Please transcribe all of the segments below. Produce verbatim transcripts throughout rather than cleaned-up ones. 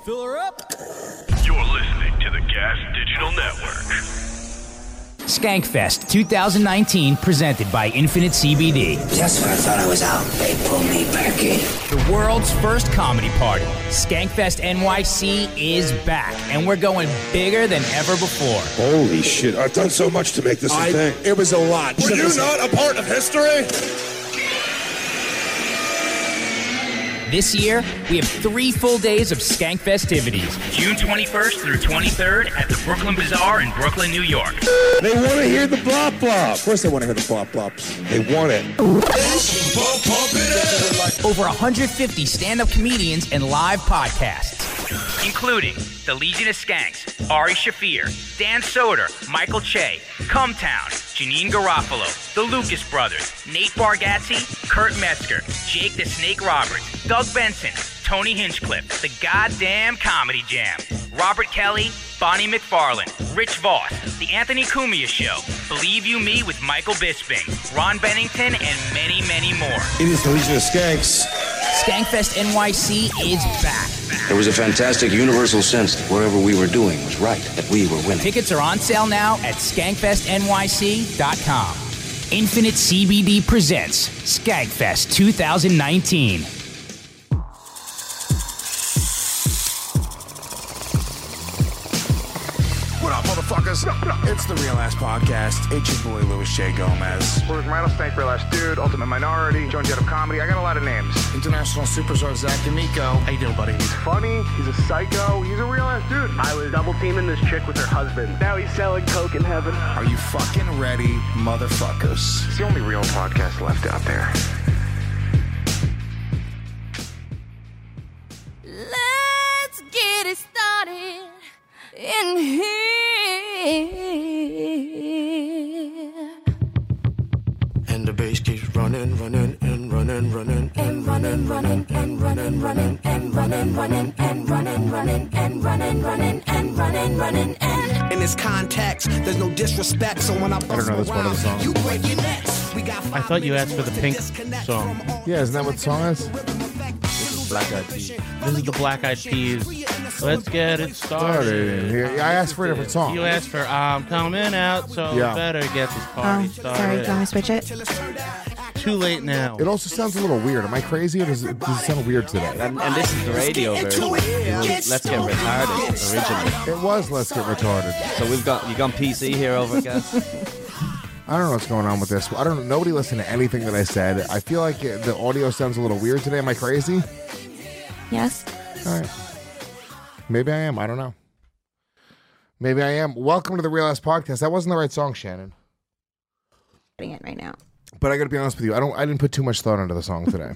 Fill her up. You're listening to the Gas Digital Network. Skankfest twenty nineteen, presented by Infinite C B D. Just when I thought I was out, they pulled me back in. The world's first comedy party, Skankfest N Y C, is back, and we're going bigger than ever before. Holy shit, I've done so much to make this a I, thing. It was a lot. Were you not a part of history? This year, we have three full days of Skank festivities. June twenty-first through twenty-third at the Brooklyn Bazaar in Brooklyn, New York. They want to hear the blop blop. Of course they want to hear the flop flops. They want it. Over one hundred fifty stand-up comedians and live podcasts, including the Legion of Skanks, Ari Shaffir, Dan Soder, Michael Che, Cumtown, Janine Garofalo, the Lucas Brothers, Nate Bargatze, Kurt Metzger, Jake the Snake Roberts, Doug Benson, Tony Hinchcliffe, The Goddamn Comedy Jam, Robert Kelly, Bonnie McFarlane, Rich Voss, The Anthony Cumia Show, Believe You Me with Michael Bisping, Ron Bennington, and many, many more. It is the Legion of Skanks. Skankfest N Y C is back. There was a fantastic universal sense that wherever we were doing was right, that we were winning. Tickets are on sale now at skankfest N Y C dot com. Infinite C B D presents Skankfest twenty nineteen. What up, motherfuckers? It's the Real Ass Podcast. It's your boy, Louis J. Gomez. We're with Rattlesnake, Real Ass Dude, Ultimate Minority, Joan Jett of Comedy. I got a lot of names. International superstar Zach D'Amico. How you doing, buddy? He's funny. He's a psycho. He's a real ass dude. I was double teaming this chick with her husband. Now he's selling coke in heaven. Are you fucking ready, motherfuckers? It's the only real podcast left out there. Let's get it started in here. And the bass keeps running, running, and running, running, and running, running, and running, running, and running, running, and running, running, and running, running, and running, running, and in this context, there's no disrespect. So when I bust I don't know this part of the song. you break your necks. We got I thought you asked for the Pink song. Yeah, isn't that what the song is? Black Eyed Peas. This is the Black Eyed Peas. Let's get it started. Started here. Yeah, I asked for a different song. You asked for I'm coming out, so Yeah. better get this party Oh, started. sorry. Do you want me to switch it? Too late now. It also sounds a little weird. Am I crazy or does it, does it sound weird today? And, and this is the radio version. It was Let's Get Retarded originally. It was Let's Get Retarded. So we've got you gone P C here over, guys. I don't know what's going on with this. I don't know. Nobody listened to anything that I said. I feel like it, the audio sounds a little weird today. Am I crazy? Yes. All right. Maybe I am. I don't know. Maybe I am. Welcome to the Real Ass Podcast. That wasn't the right song, Shannon. Putting it right now. But I got to be honest with you. I don't. I didn't put too much thought into the song today.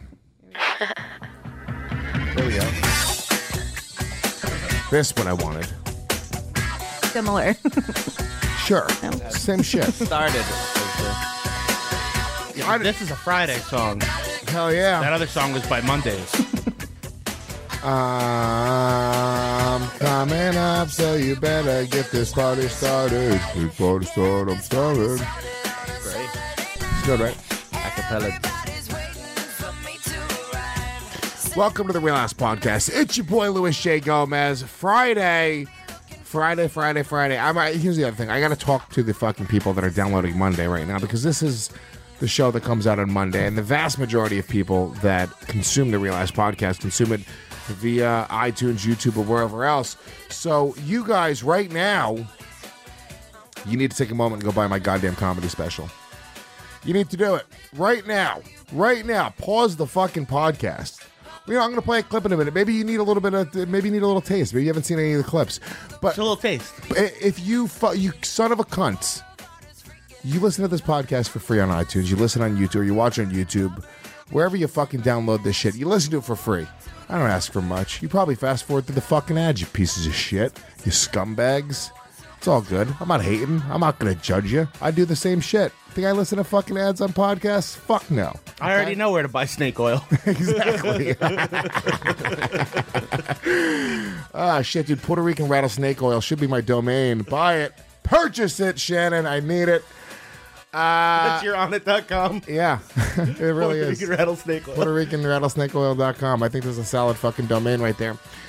There we go. This one I wanted. Similar. Sure. No. Same shit. Started. Yeah, this is a Friday song. Hell yeah. That other song was by Mondays. I'm coming up, so you better get this party started. This party started, I'm started. Great. It's good, right? Acapella. Welcome to the Real Ass Podcast. It's your boy Louis J. Gomez. Friday, Friday, Friday, Friday. I'm, I, here's the other thing. I got to talk to the fucking people that are downloading Monday right now because this is the show that comes out on Monday, and the vast majority of people that consume the Real Ass Podcast consume it via iTunes, YouTube, or wherever else. So you guys, right now, you need to take a moment and go buy my goddamn comedy special. You need to do it right now. Right now. Pause the fucking podcast. You know, I'm going to play a clip in a minute. Maybe you need a little bit of, maybe you need a little taste. Maybe you haven't seen any of the clips. But Just a little taste. If you, fu- you son of a cunt, you listen to this podcast for free on iTunes, you listen on YouTube, or you watch on YouTube, wherever you fucking download this shit, you listen to it for free. I don't ask for much. You probably fast forward through the fucking ads, you pieces of shit. You scumbags. It's all good. I'm not hating. I'm not going to judge you. I do the same shit. Think I listen to fucking ads on podcasts? Fuck no. Okay? I already know where to buy snake oil. Exactly. Ah, shit, dude. Puerto Rican rattlesnake oil should be my domain. Buy it. Purchase it, Shannon. I need it. Uh, That's your on it dot com. Yeah, it really Puerto is. Rican rattlesnake oil. Puerto Rican rattlesnake oil dot com. I think there's a solid fucking domain right there.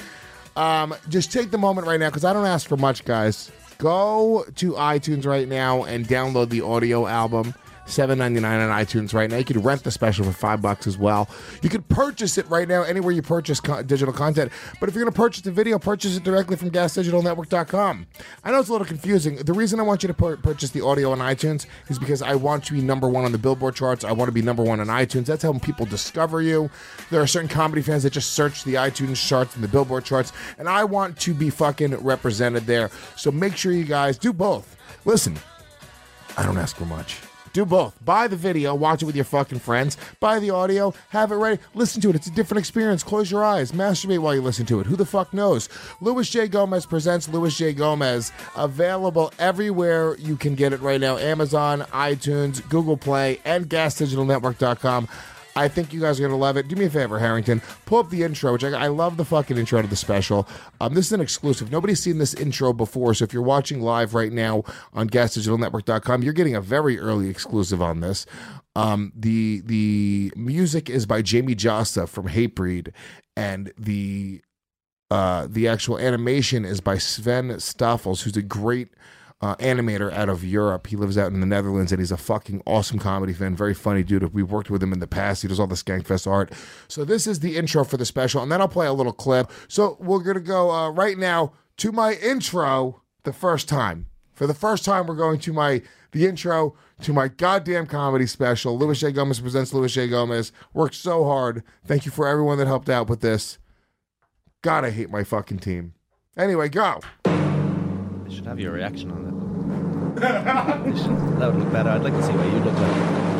Um, just take the moment right now, because I don't ask for much, guys. Go to iTunes right now and download the audio album. seven ninety-nine on iTunes right now. You could rent the special for five bucks as well. You could purchase it right now anywhere you purchase co- digital content. But if you're going to purchase the video, purchase it directly from gas digital network dot com. I know it's a little confusing. The reason I want you to pur- purchase the audio on iTunes is because I want to be number one on the Billboard charts. I want to be number one on iTunes. That's how people discover you. There are certain comedy fans that just search the iTunes charts and the Billboard charts, and I want to be fucking represented there. So make sure you guys do both. Listen, I don't ask for much. Do both. Buy the video, watch it with your fucking friends. Buy the audio, have it ready, listen to it. It's a different experience. Close your eyes, masturbate while you listen to it. Who the fuck knows? Louis J. Gomez presents Louis J. Gomez. Available everywhere you can get it right now. Amazon, iTunes, Google Play, and gas digital network dot com. I think you guys are going to love it. Do me a favor, Harrington. Pull up the intro, which I, I love the fucking intro to the special. Um, this is an exclusive. Nobody's seen this intro before, so if you're watching live right now on gas digital network dot com, you're getting a very early exclusive on this. Um, the the music is by Jamie Josta from Hatebreed, and the uh, the actual animation is by Sven Stoffels, who's a great Uh, animator out of Europe. He lives out in the Netherlands, and he's a fucking awesome comedy fan. Very funny dude. We've worked with him in the past. He does all the Skankfest art. So this is the intro for the special, and then I'll play a little clip. So we're going to go uh, right now to my intro the first time. For the first time, we're going to my the intro to my goddamn comedy special. Louis J. Gomez presents Louis J. Gomez. Worked so hard. Thank you for everyone that helped out with this. God, I hate my fucking team. Anyway, go. I should have your reaction on it. That would look better. I'd like to see what you look like.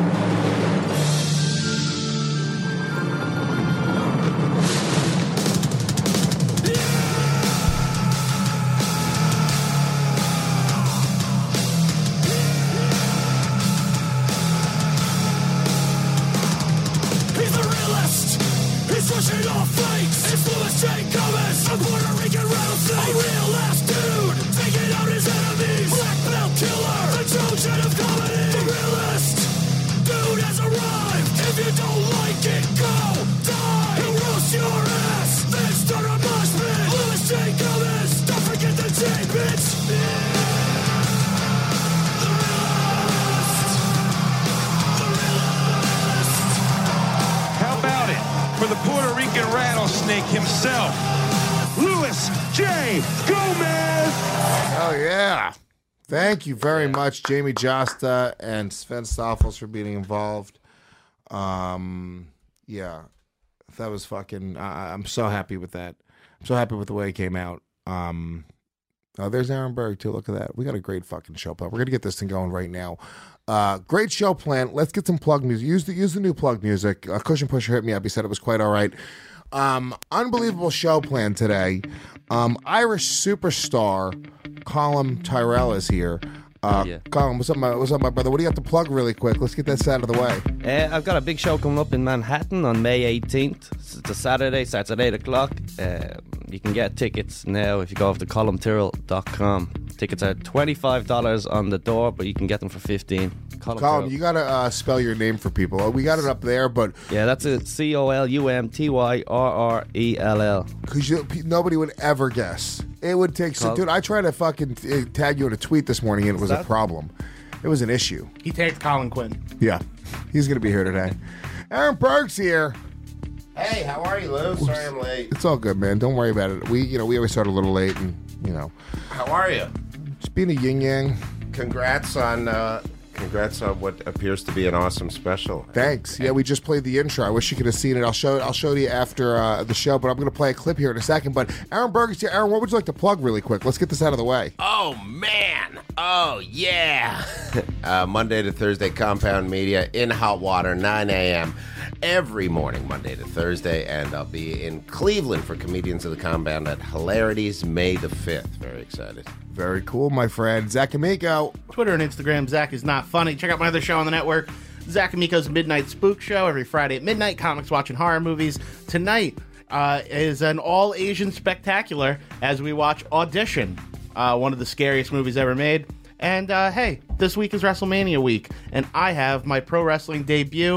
He's the realist. He's pushing off fakes. It's Louis J. Gomez, a Puerto Rican rattlesnake, a real ass dude, taking out his enemies. Black belt killer, the Trojan of comedy. The realist dude has arrived. If you don't like it, go die. He'll roast your ass, then start a mosh pit. Louis J. Gomez, don't forget the J, bitch. Yeah. For the Puerto Rican rattlesnake himself, Louis J. Gomez. Oh, yeah. Thank you very much, Jamie Josta and Sven Stoffels, for being involved. Um, yeah, that was fucking, I I'm so happy with that. I'm so happy with the way it came out. Um, oh, there's Aaron Berg, too. Look at that. We got a great fucking show plan. We're going to get this thing going right now. Uh, great show plan. Let's get some plug music. Use the use the new plug music. Uh, Cushion Pusher hit me up. He said it was quite all right. Um, unbelievable show plan today. Um, Irish superstar Colin Tyrell is here. Uh, yeah. Colin, what's up, my what's up, my brother? What do you have to plug really quick? Let's get that out of the way. Uh, I've got a big show coming up in Manhattan on May eighteenth. It's a Saturday. Starts at eight o'clock. Uh, you can get tickets now if you go over to colin tyrrell dot com. Tickets are twenty-five dollars on the door, but you can get them for fifteen dollars. Colin, Colin you got to uh, spell your name for people. We got it up there, but... Yeah, that's it. C O L U M T Y R R E L L. Because nobody would ever guess. It would take some... Dude, I tried to fucking uh, tag you in a tweet this morning, and it was a problem. It was an issue. He tagged Colin Quinn. Yeah. He's going to be here today. Aaron Berg's here. Hey, how are you, Lou? Sorry I'm late. It's all good, man. Don't worry about it. We, you know, we always start a little late, and, you know... How are you? Just being a yin-yang. Congrats on... Uh, Congrats on what appears to be an awesome special. Thanks. Yeah, we just played the intro. I wish you could have seen it. I'll show it. I'll show it to you after uh, the show, but I'm going to play a clip here in a second. But Aaron Berg is here. Aaron, what would you like to plug really quick? Let's get this out of the way. Oh, man. Oh, yeah. uh, Monday to Thursday, Compound Media in Hot Water, nine a.m. every morning, Monday to Thursday. And I'll be in Cleveland for Comedians of the Compound at Hilarities May the fifth. Very excited. Very cool, my friend. Zach Amico. Twitter and Instagram, Zach is not funny. Check out my other show on the network, Zach Amico's Midnight Spook Show, every Friday at midnight. Comics watching horror movies. Tonight uh, is an all-Asian spectacular as we watch Audition, uh, one of the scariest movies ever made. And uh, hey, this week is WrestleMania week, and I have my pro wrestling debut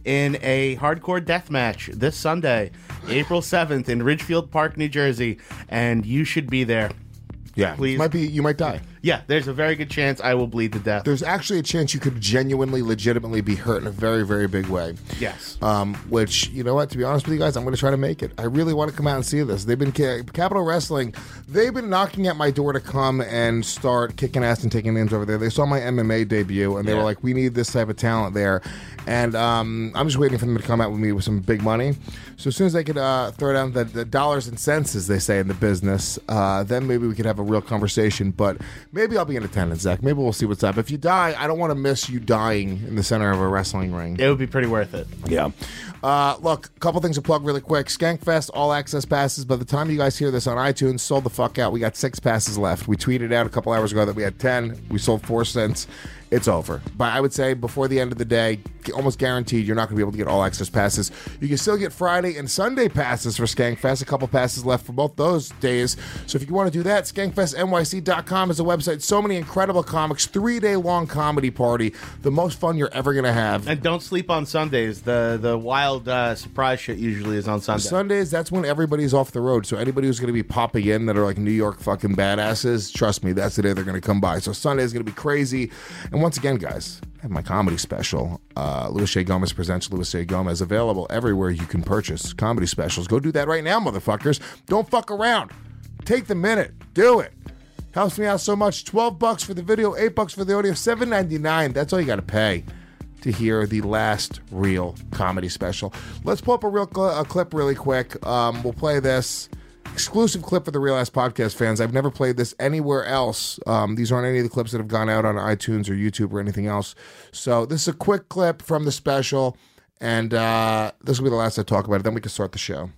in a hardcore death match this Sunday, April seventh in Ridgefield Park, New Jersey, and you should be there. Yeah, please. Might be you might die. Yeah, there's a very good chance I will bleed to death. There's actually a chance you could genuinely, legitimately be hurt in a very, very big way. Yes. Um, which, you know what, to be honest with you guys, I'm going to try to make it. I really want to come out and see this. They've been, Capital Wrestling, they've been knocking at my door to come and start kicking ass and taking names over there. They saw my M M A debut, and they Yeah. were like, we need this type of talent there. And um, I'm just waiting for them to come out with me with some big money. So as soon as they could uh, throw down the, the dollars and cents, as they say in the business, uh, then maybe we could have a real conversation. But maybe I'll be in attendance, Zach. Maybe we'll see what's up. If you die, I don't want to miss you dying in the center of a wrestling ring. It would be pretty worth it. Yeah. Uh, look, a couple things to plug really quick. Skankfest All Access Passes. By the time you guys hear this on iTunes, sold the fuck out. We got six passes left. We tweeted out a couple hours ago that we had ten. We sold four cents. It's over. But I would say before the end of the day, almost guaranteed you're not going to be able to get all access passes. You can still get Friday and Sunday passes for Skankfest. A couple passes left for both those days. So if you want to do that, skankfest N Y C dot com is a website. So many incredible comics. Three-day long comedy party. The most fun you're ever going to have. And don't sleep on Sundays. The the wild uh, surprise shit usually is on Sunday. Sundays, that's when everybody's off the road. So anybody who's going to be popping in that are like New York fucking badasses, trust me, that's the day they're going to come by. So Sunday is going to be crazy. And once again, guys, I have my comedy special. Uh, Louis J. Gomez Presents Louis J. Gomez, available everywhere you can purchase comedy specials. Go do that right now, motherfuckers. Don't fuck around. Take the minute. Do it. Helps me out so much. twelve bucks for the video, eight bucks for the audio, seven ninety-nine. That's all you got to pay to hear the last real comedy special. Let's pull up a real cl- a clip really quick. Um, we'll play this. Exclusive clip for the Real Ass Podcast fans. I've never played this anywhere else. Um, these aren't any of the clips that have gone out on iTunes or YouTube or anything else. So this is a quick clip from the special, and uh, this will be the last I talk about it. Then we can start the show.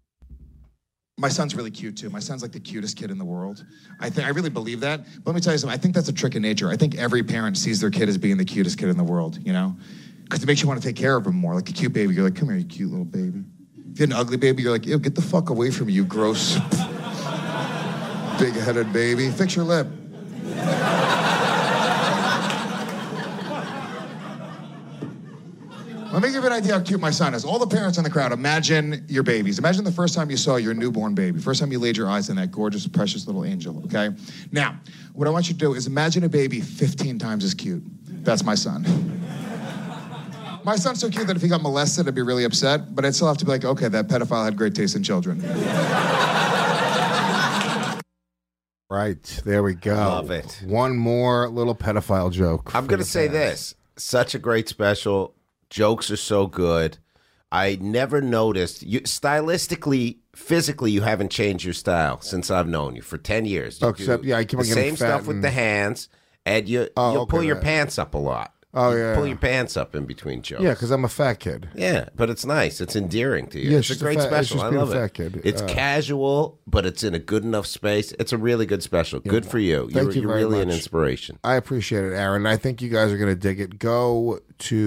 My son's really cute too. My son's like the cutest kid in the world. I think I really believe that. But let me tell you something. I think that's a trick of nature. I think every parent sees their kid as being the cutest kid in the world. You know, because it makes you want to take care of him more. Like a cute baby, you're like, come here, you cute little baby. If you had an ugly baby, you're like, ew, get the fuck away from me, you gross, big-headed baby. Fix your lip. Let me give you an idea how cute my son is. All the parents in the crowd, imagine your babies. Imagine the first time you saw your newborn baby. First time you laid your eyes on that gorgeous, precious little angel, okay? Now, what I want you to do is imagine a baby fifteen times as cute. That's my son. My son's so cute that if he got molested, I'd be really upset, but I'd still have to be like, okay, that pedophile had great taste in children. Right, there we go. Love it. One more little pedophile joke. I'm going to say this. Such a great special. Jokes are so good. I never noticed. You, stylistically, physically, you haven't changed your style since I've known you for ten years. You Oh, except, do yeah, I keep on the getting same fat stuff with and- the hands, and you, Oh, you'll okay, pull your right. pants up a lot. Oh, You yeah. Pull your pants up in between jokes. Yeah, because I'm a fat kid. Yeah, but it's nice. It's endearing to you. Yeah, it's it's a great just a fat- it's special. just I being a love fat it. kid. It's Uh, casual, but it's in a good enough space. It's a really good special. Good for you. Thank you're you you're very really an much. inspiration. I appreciate it, Aaron. I think you guys are going to dig it. Go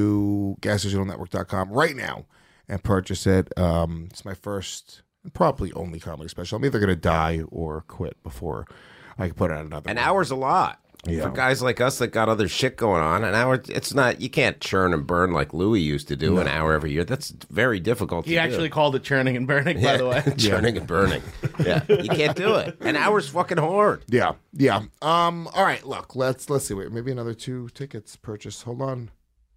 to gas digital network dot com right now and purchase it. Um, it's my first, and probably only comedy special. I'm either going to die or quit before I can put out another An one. hour's a lot. Yeah. For guys like us that got other shit going on, an hour, it's not, you can't churn and burn like Louis used to do No. an hour every year. That's very difficult He to actually do. called it churning and burning, by the way. Churning and burning. Yeah. You can't do it. An hour's fucking hard. Yeah, yeah. Um. All right. Look, let's let's see. Wait, maybe another two tickets purchased. Hold on.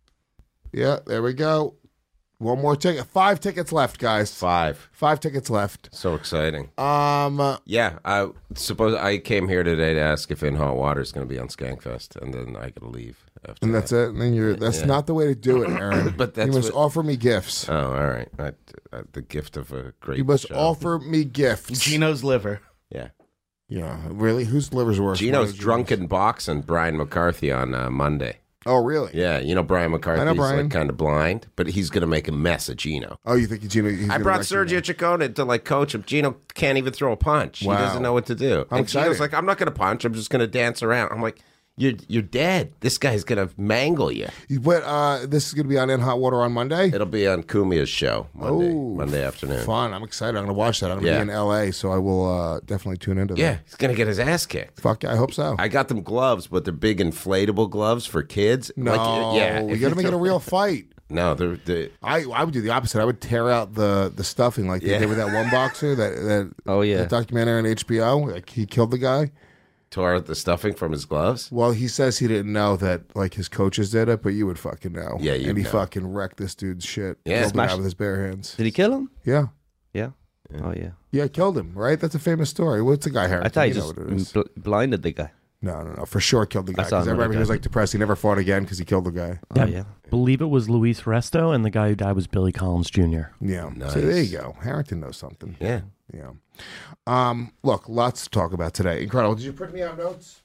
Yeah, there we go. One more ticket. Five tickets left, guys. Five. Five tickets left. So exciting. Um. Yeah. I suppose I came here today to ask if In Hot Water is going to be on Skankfest, and then I got to leave after And that. that's it. And then you're. That's Yeah. not the way to do it, Aaron. But that's you must what- offer me gifts. Oh, all right. I, I, the gift of a great You must show. offer me gifts. Gino's liver. Yeah. Yeah. Really? Whose liver's worse? Gino's One of drunken boxing Brian McCarthy on uh, Monday. Oh, really? Yeah, you know Brian McCarthy's Brian. like kind of blind, but he's going to make a mess of Gino. Oh, you think Gino? he's I gonna brought wreck you Sergio Ciccone to like coach him. Gino can't even throw a punch. Wow. He doesn't know what to do. I'm and Gino's excited. like, I'm not going to punch. I'm just going to dance around. I'm like, you're you're dead. This guy's going to mangle you. You- What? Uh, this is going to be on In Hot Water on Monday. It'll be on Kumia's show Monday, Oh, Monday afternoon. Fun! I'm excited. I'm going to watch that. I'm going to Yeah. be in L A, so I will uh, definitely tune into that. Yeah, he's going to get his ass kicked. Fuck yeah, I hope so. I got them gloves, but they're big inflatable gloves for kids. No, Like, yeah, you if got to make it a real fight. No, they're, they I I would do the opposite. I would tear out the, the stuffing like they Yeah. did with that one boxer that that Oh, yeah. that documentary on H B O. Like he killed the guy. tore out the stuffing from his gloves. Well, he says he didn't know that like his coaches did it, but you would fucking know. Yeah, you'd and he know. fucking wrecked this dude's shit. Yeah, killed him smashed- out with his bare hands. Did he kill him? Yeah. Yeah. Oh yeah. Yeah, killed him. Right? That's a famous story. What's the guy, Harrington? I thought he You know just what it is. bl- blinded the guy. No, no, no. For sure killed the guy. I saw Because another everybody guy. was like depressed. He never fought again because he killed the guy. Oh yeah. Believe it was Luis Resto, and the guy who died was Billy Collins Junior Yeah. Nice. So there you go. Harrington knows something. Yeah. Yeah. Um, look, lots to talk about today. Incredible. Did you print me out notes?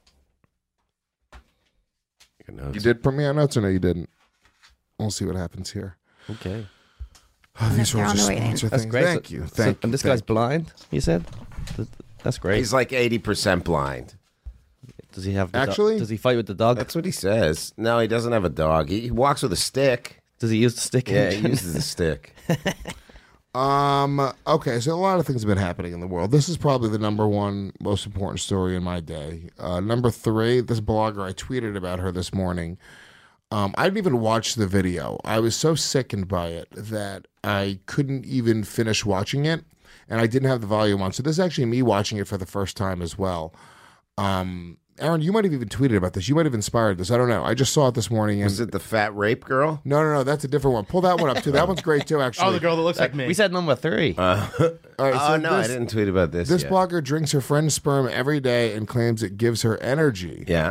You did print me out notes or no, you didn't? We'll see what happens here. Okay. Oh, these They're are on just the way in. sponsor That's things. great. Thank So- you. so- Thank you. And this Thank guy's blind. You said. Th- That's great. He's like eighty percent blind. Does he have the do- Actually? Does he fight with the dog? That's what he says. No, he doesn't have a dog. He, he walks with a stick. Does he use the stick? Yeah, he uses a stick. Um. Okay, so a lot of things have been happening in the world. This is probably the number one most important story in my day. Uh, number three, this blogger, I tweeted about her this morning. Um, I didn't even watch the video. I was so sickened by it that I couldn't even finish watching it, and I didn't have the volume on. So this is actually me watching it for the first time as well. Um, Aaron, you might have even tweeted about this. You might have inspired this. I don't know. I just saw it this morning. And Was it the fat rape girl? no, no, no. That's a different one. Pull that one up too. That one's great too. Actually. Oh, the girl that looks like me. We said number three. Uh, All right, oh, so no, I this- didn't tweet about this This yet. blogger drinks her friend's sperm every day and claims it gives her energy. Yeah.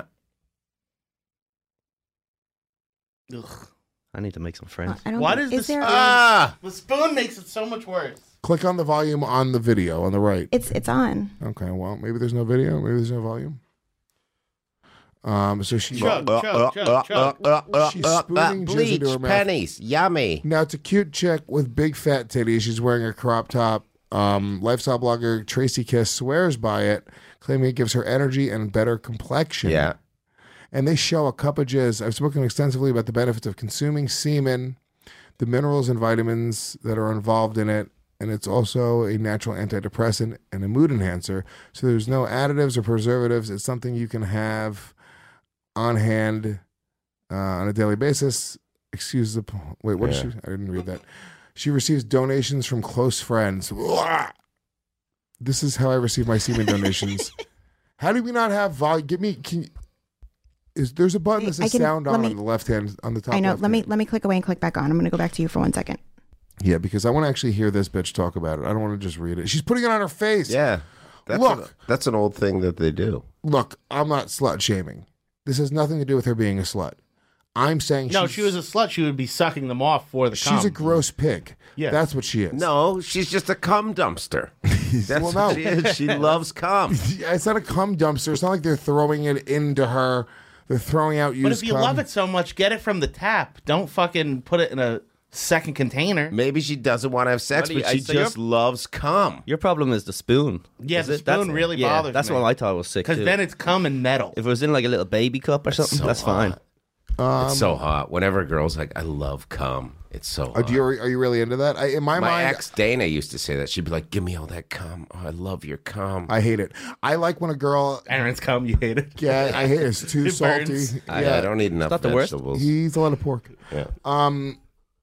Ugh. I need to make some friends. I don't What think- is is the there? spoon? Ah! The spoon makes it so much worse. Click on the volume on the video on the right. It's it's on. Okay, well, maybe there's no video. Maybe there's no volume. Um, so she Chug, chug, chug, chug. she's spooning jizz Bleach, into her mouth. pennies, yummy. Now it's a cute chick with big fat titties. She's wearing a crop top. Um, lifestyle blogger Tracy Kiss swears by it, claiming it gives her energy and better complexion. Yeah. And they show a cup of jizz. I've spoken extensively about the benefits of consuming semen, the minerals and vitamins that are involved in it, and it's also a natural antidepressant and a mood enhancer. So there's no additives or preservatives. It's something you can have on hand uh, on a daily basis. Excuse the p- wait. What Yeah. did she? I didn't read that. She receives donations from close friends. This is how I receive my semen donations. How do we not have volume? Give me. Can you, is there's a button that I says can- sound let on me- on the left hand on the top? I know. left Let me hand. let me click away and click back on. I'm going to go back to you for one second. Yeah, because I want to actually hear this bitch talk about it. I don't want to just read it. She's putting it on her face. Yeah. That's Look. An, that's an old thing that they do. Look, I'm not slut shaming. This has nothing to do with her being a slut. I'm saying No, she's, she was a slut. She would be sucking them off for the cum. she's a gross pig. Yeah. That's what she is. No, she's just a cum dumpster. That's Well, no. what she is. She loves cum. It's not a cum dumpster. It's not like they're throwing it into her. They're throwing out used But if you cum. love it so much, get it from the tap. Don't fucking put it in a second container. Maybe she doesn't want to have sex, Buddy, but I- she so you're- just loves cum. Your problem is the spoon. Yeah, is the it? spoon That's- really yeah, bothers That's me. what I thought was sick. Because too. then it's cum and metal. If it was in like a little baby cup or something, so that's fine. hot. Um, It's so hot. Whenever a girl's like, I love cum, it's so hot. Are you, are you really into that? I, in my, My mind, ex Dana used to say that. She'd be like, "Give me all that cum. Oh, I love your cum." I hate it. I like when a girl. Aaron's cum, you hate it. Yeah, I hate it. It's too It salty. burns. I, yeah, I don't eat enough not the worst. vegetables. he eats a lot of pork. Yeah. Um,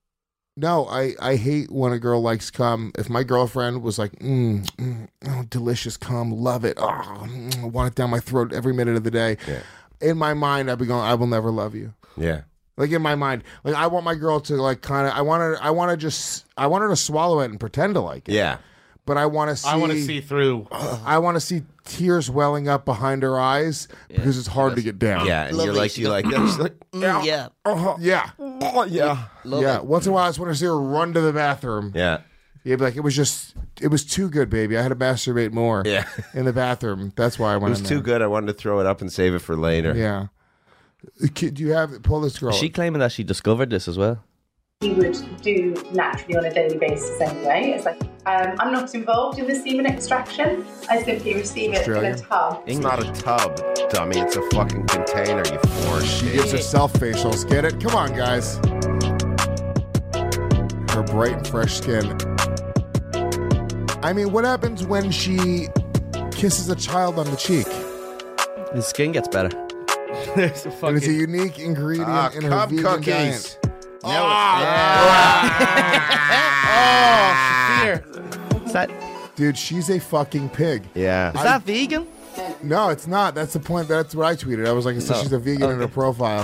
no, I, I hate when a girl likes cum. If my girlfriend was like, mm, mm, oh, delicious cum, love it. Oh, mm, I want it down my throat every minute of the day. Yeah. In my mind, I'd be going, I will never love you. Yeah. Like in my mind, like I want my girl to like kind of, I want her, I want to just, I want her to swallow it and pretend to like it. Yeah. But I want to see, I want to see through. I want to see tears welling up behind her eyes because it's hard to get down. Yeah. And you're Lovely. like, She you go- like that? She's like, Mm, yeah. Uh-huh. Yeah. Oh, yeah. Love yeah. it. Once in a while, I just want to see her run to the bathroom. yeah. Yeah, but like it was just, it was too good, baby. I had to masturbate more. Yeah. In the bathroom. That's why I It went. was in too there. good. I wanted to throw it up and save it for later. Yeah. Do you have pull this girl? Is she claiming that she discovered this as well? He would do naturally on a daily basis anyway. It's like, um, I'm not involved in the semen extraction. I simply receive it Australian? in a tub. It's not a tub, dummy. It's a fucking container, you force. She gives herself facials. Get it? Come on, guys. Her bright and fresh skin. I mean, what happens when she kisses a child on the cheek? His skin gets better. There's a And fucking. it's a unique ingredient Ah, in her cum vegan cookies. diet. Oh, Shafir. Is that, Dude, she's a fucking pig. Yeah. is that vegan? No, it's not. That's the point. That's what I tweeted. I was like, it says No. she's a vegan in her profile.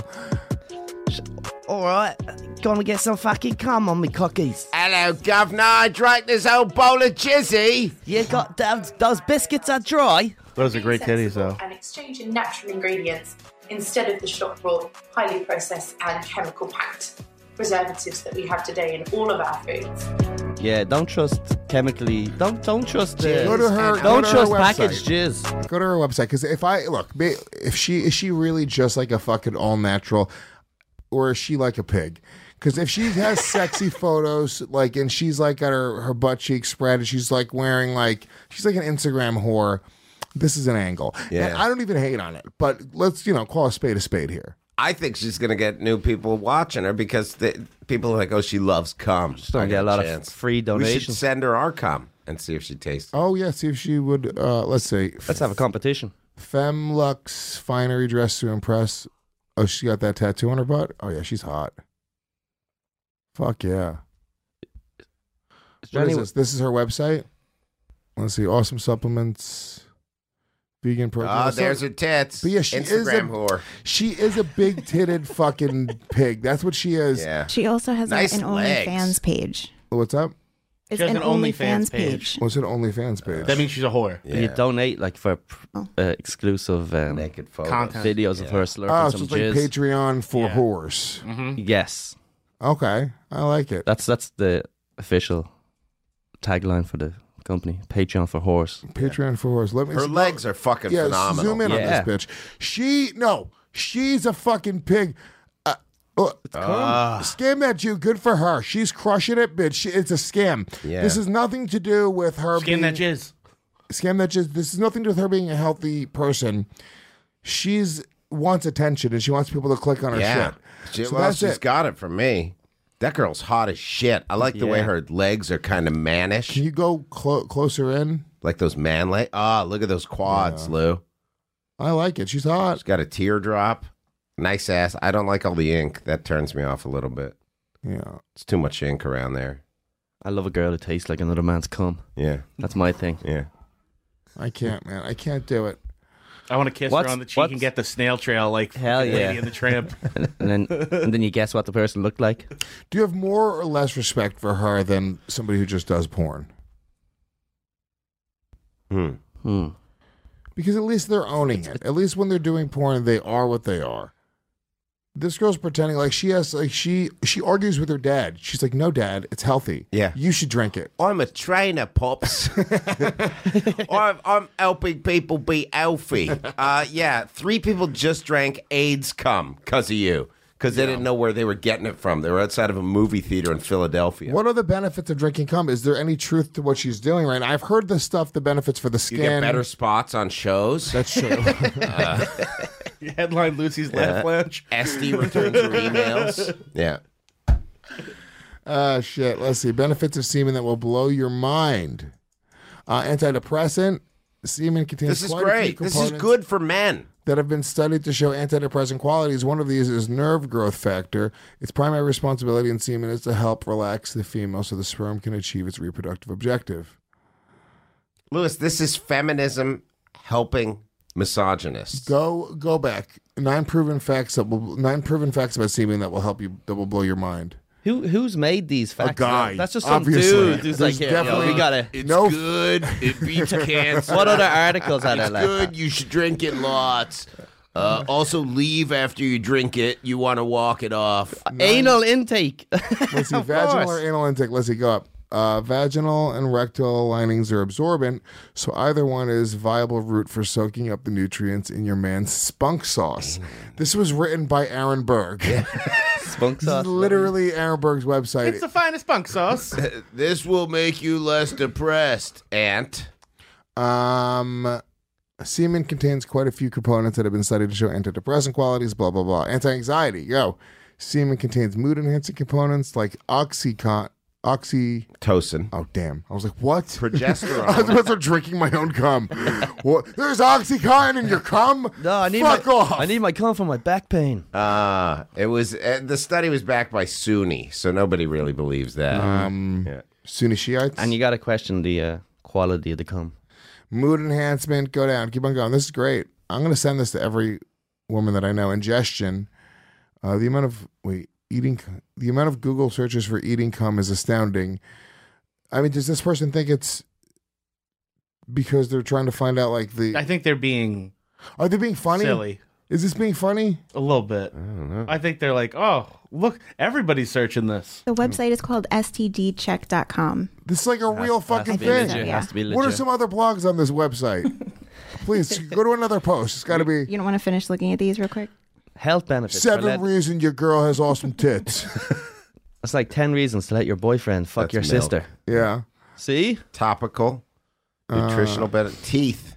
All right, gonna get some fucking cum on me cookies. Hello, governor. I drank this whole bowl of jizzy. You got those, those biscuits are dry. Those are great titties, though. And exchanging natural ingredients instead of the shop bought, highly processed and chemical packed preservatives that we have today in all of our foods. Yeah, don't trust chemically. Don't don't trust. Uh, Go to her. Don't go to trust her packaged website. jizz. Go to her website because if I look, ma- if she is she really just like a fucking all natural, or is she like a pig? Because if she has sexy photos, like, and she's like got her her butt cheeks spread, and she's like wearing like she's like an Instagram whore. This is an angle. Yeah. And I don't even hate on it, but let's you know call a spade a spade here. I think she's going to get new people watching her because the, people are like, oh, she loves cum. She's gonna get a lot of chance. free We donations. should send her our cum and see if she tastes it. Oh yeah, see if she would. Uh, let's see. Let's have a competition. Femlux finery dress to impress. Oh, she got that tattoo on her butt. Oh yeah, she's hot. Fuck yeah. Is there What is any- this? This is her website. Let's see. Awesome supplements. Vegan protein. Oh, So- there's her tits. But yeah, she is a, Instagram whore. She is a big titted fucking pig. That's what she is. Yeah. She also has a- Nice an legs. OnlyFans page. What's up? It's She has an an OnlyFans OnlyFans page. page. What's an OnlyFans page? That means she's a whore. Yeah. You donate like for uh, exclusive um, Naked photos. Content. videos of her slurping Oh, so some it's like jizz. Patreon for Yeah. whores. Mm-hmm. Yes, Okay, I like it. that's that's the official tagline for the company. Patreon for whores. Patreon for whores. Let me. Her legs are fucking yeah, phenomenal. zoom in Yeah. on this bitch. She no, she's a fucking pig. Uh, uh, Ah. scam that Jew. Good for her. She's crushing it, bitch. She, it's a scam. Yeah. This has nothing to do with her. Skin being, that jizz. Scam that jizz. This has nothing to do with her being a healthy person. She's wants attention and she wants people to click on her Yeah. shit. She, So well, that's she's it. got it from me. That girl's hot as shit. I like the way Yeah. her legs are kind of mannish. Can you go clo- closer in? Like those man legs. Ah, look at those quads, Yeah. Lou. I like it. She's hot. She's got a teardrop. Nice ass. I don't like all the ink. That turns me off a little bit. Yeah. It's too much ink around there. I love a girl who tastes like another man's cum. Yeah. That's my thing. Yeah. I can't, man. I can't do it. I want to kiss What's- her on the cheek what's- and get the snail trail like Hell fucking yeah. Lady and the Tramp. and then and then you guess what the person looked like. Do you have more or less respect for her than somebody who just does porn? Hmm. Hmm. Because at least they're owning it. At least when they're doing porn, they are what they are. This girl's pretending like she has like she she argues with her dad. She's like, "No, Dad, it's healthy. Yeah. You should drink it." I'm a trainer, Pops. I'm, I'm helping people be healthy. Uh, yeah, three people just drank AIDS cum because of you. Because they didn't know where they were getting it from. They were outside of a movie theater in Philadelphia. What are the benefits of drinking cum? Is there any truth to what she's doing right now? I've heard the stuff, the benefits for the You skin. get better spots on shows. That's true. uh, Headline Lucy's Laugh Lounge. Esty returns her emails. Yeah. Uh, shit. Let's see. Benefits of semen that will blow your mind. Uh, antidepressant. Semen contains This is quite a few great. This is components good for men. that have been studied to show antidepressant qualities. One of these is nerve growth factor. Its primary responsibility in semen is to help relax the female so the sperm can achieve its reproductive objective. Lewis, this is feminism helping misogynists. Go go back. Nine proven facts that will nine proven facts about semen that will help you that will blow your mind. Who who's made these facts? A guy. That's just some obviously. dude who's There's like, yeah, yo, we gotta. It's No- good. It beats cancer. What other articles are there It's like good. that? You should drink it lots. Uh, also, leave after you drink it. You want to walk it off. Anal intake. Let's see, Of vaginal course. or anal intake. Let's see, go up. Uh, vaginal and rectal linings are absorbent, so either one is viable route for soaking up the nutrients in your man's spunk sauce. This was written by Aaron Berg. Spunk This sauce. is literally Aaron Berg's website. It's the finest spunk sauce. This will make you less depressed, Ant. Um, semen contains quite a few components that have been studied to show antidepressant qualities, blah, blah, blah. Anti-anxiety, yo. Semen contains mood-enhancing components like oxycon- Oxytocin. Oh, damn. I was like, what? Progesterone. I was about to start drinking my own cum. What? There's Oxycontin in your cum? No, I need Fuck my, off. I need my cum for my back pain. Uh, it was uh, the study was backed by SUNY, so nobody really believes that. Um, yeah. Sunni Shiites. And you got to question the uh, quality of the cum. Mood enhancement. Go down. Keep on going. This is great. I'm going to send this to every woman that I know. Ingestion. Uh, the amount of wait eating. The amount of Google searches for eating cum is astounding. I mean, does this person think it's because they're trying to find out like the? I think they're being. Are they being funny? Silly. Is this being funny? A little bit. I don't know. I think they're like, oh, look, everybody's searching this. The website is called S T D check dot com. This is like a real fucking has to be thing. legit, has to be What are legit. some other blogs on this website? Please go to another post. It's got to be You don't want to finish looking at these real quick? Health benefits. for seven let- reasons your girl has awesome tits. It's like ten reasons to let your boyfriend fuck That's your milk. sister. Yeah. See? Topical, Uh, nutritional benefit. Teeth.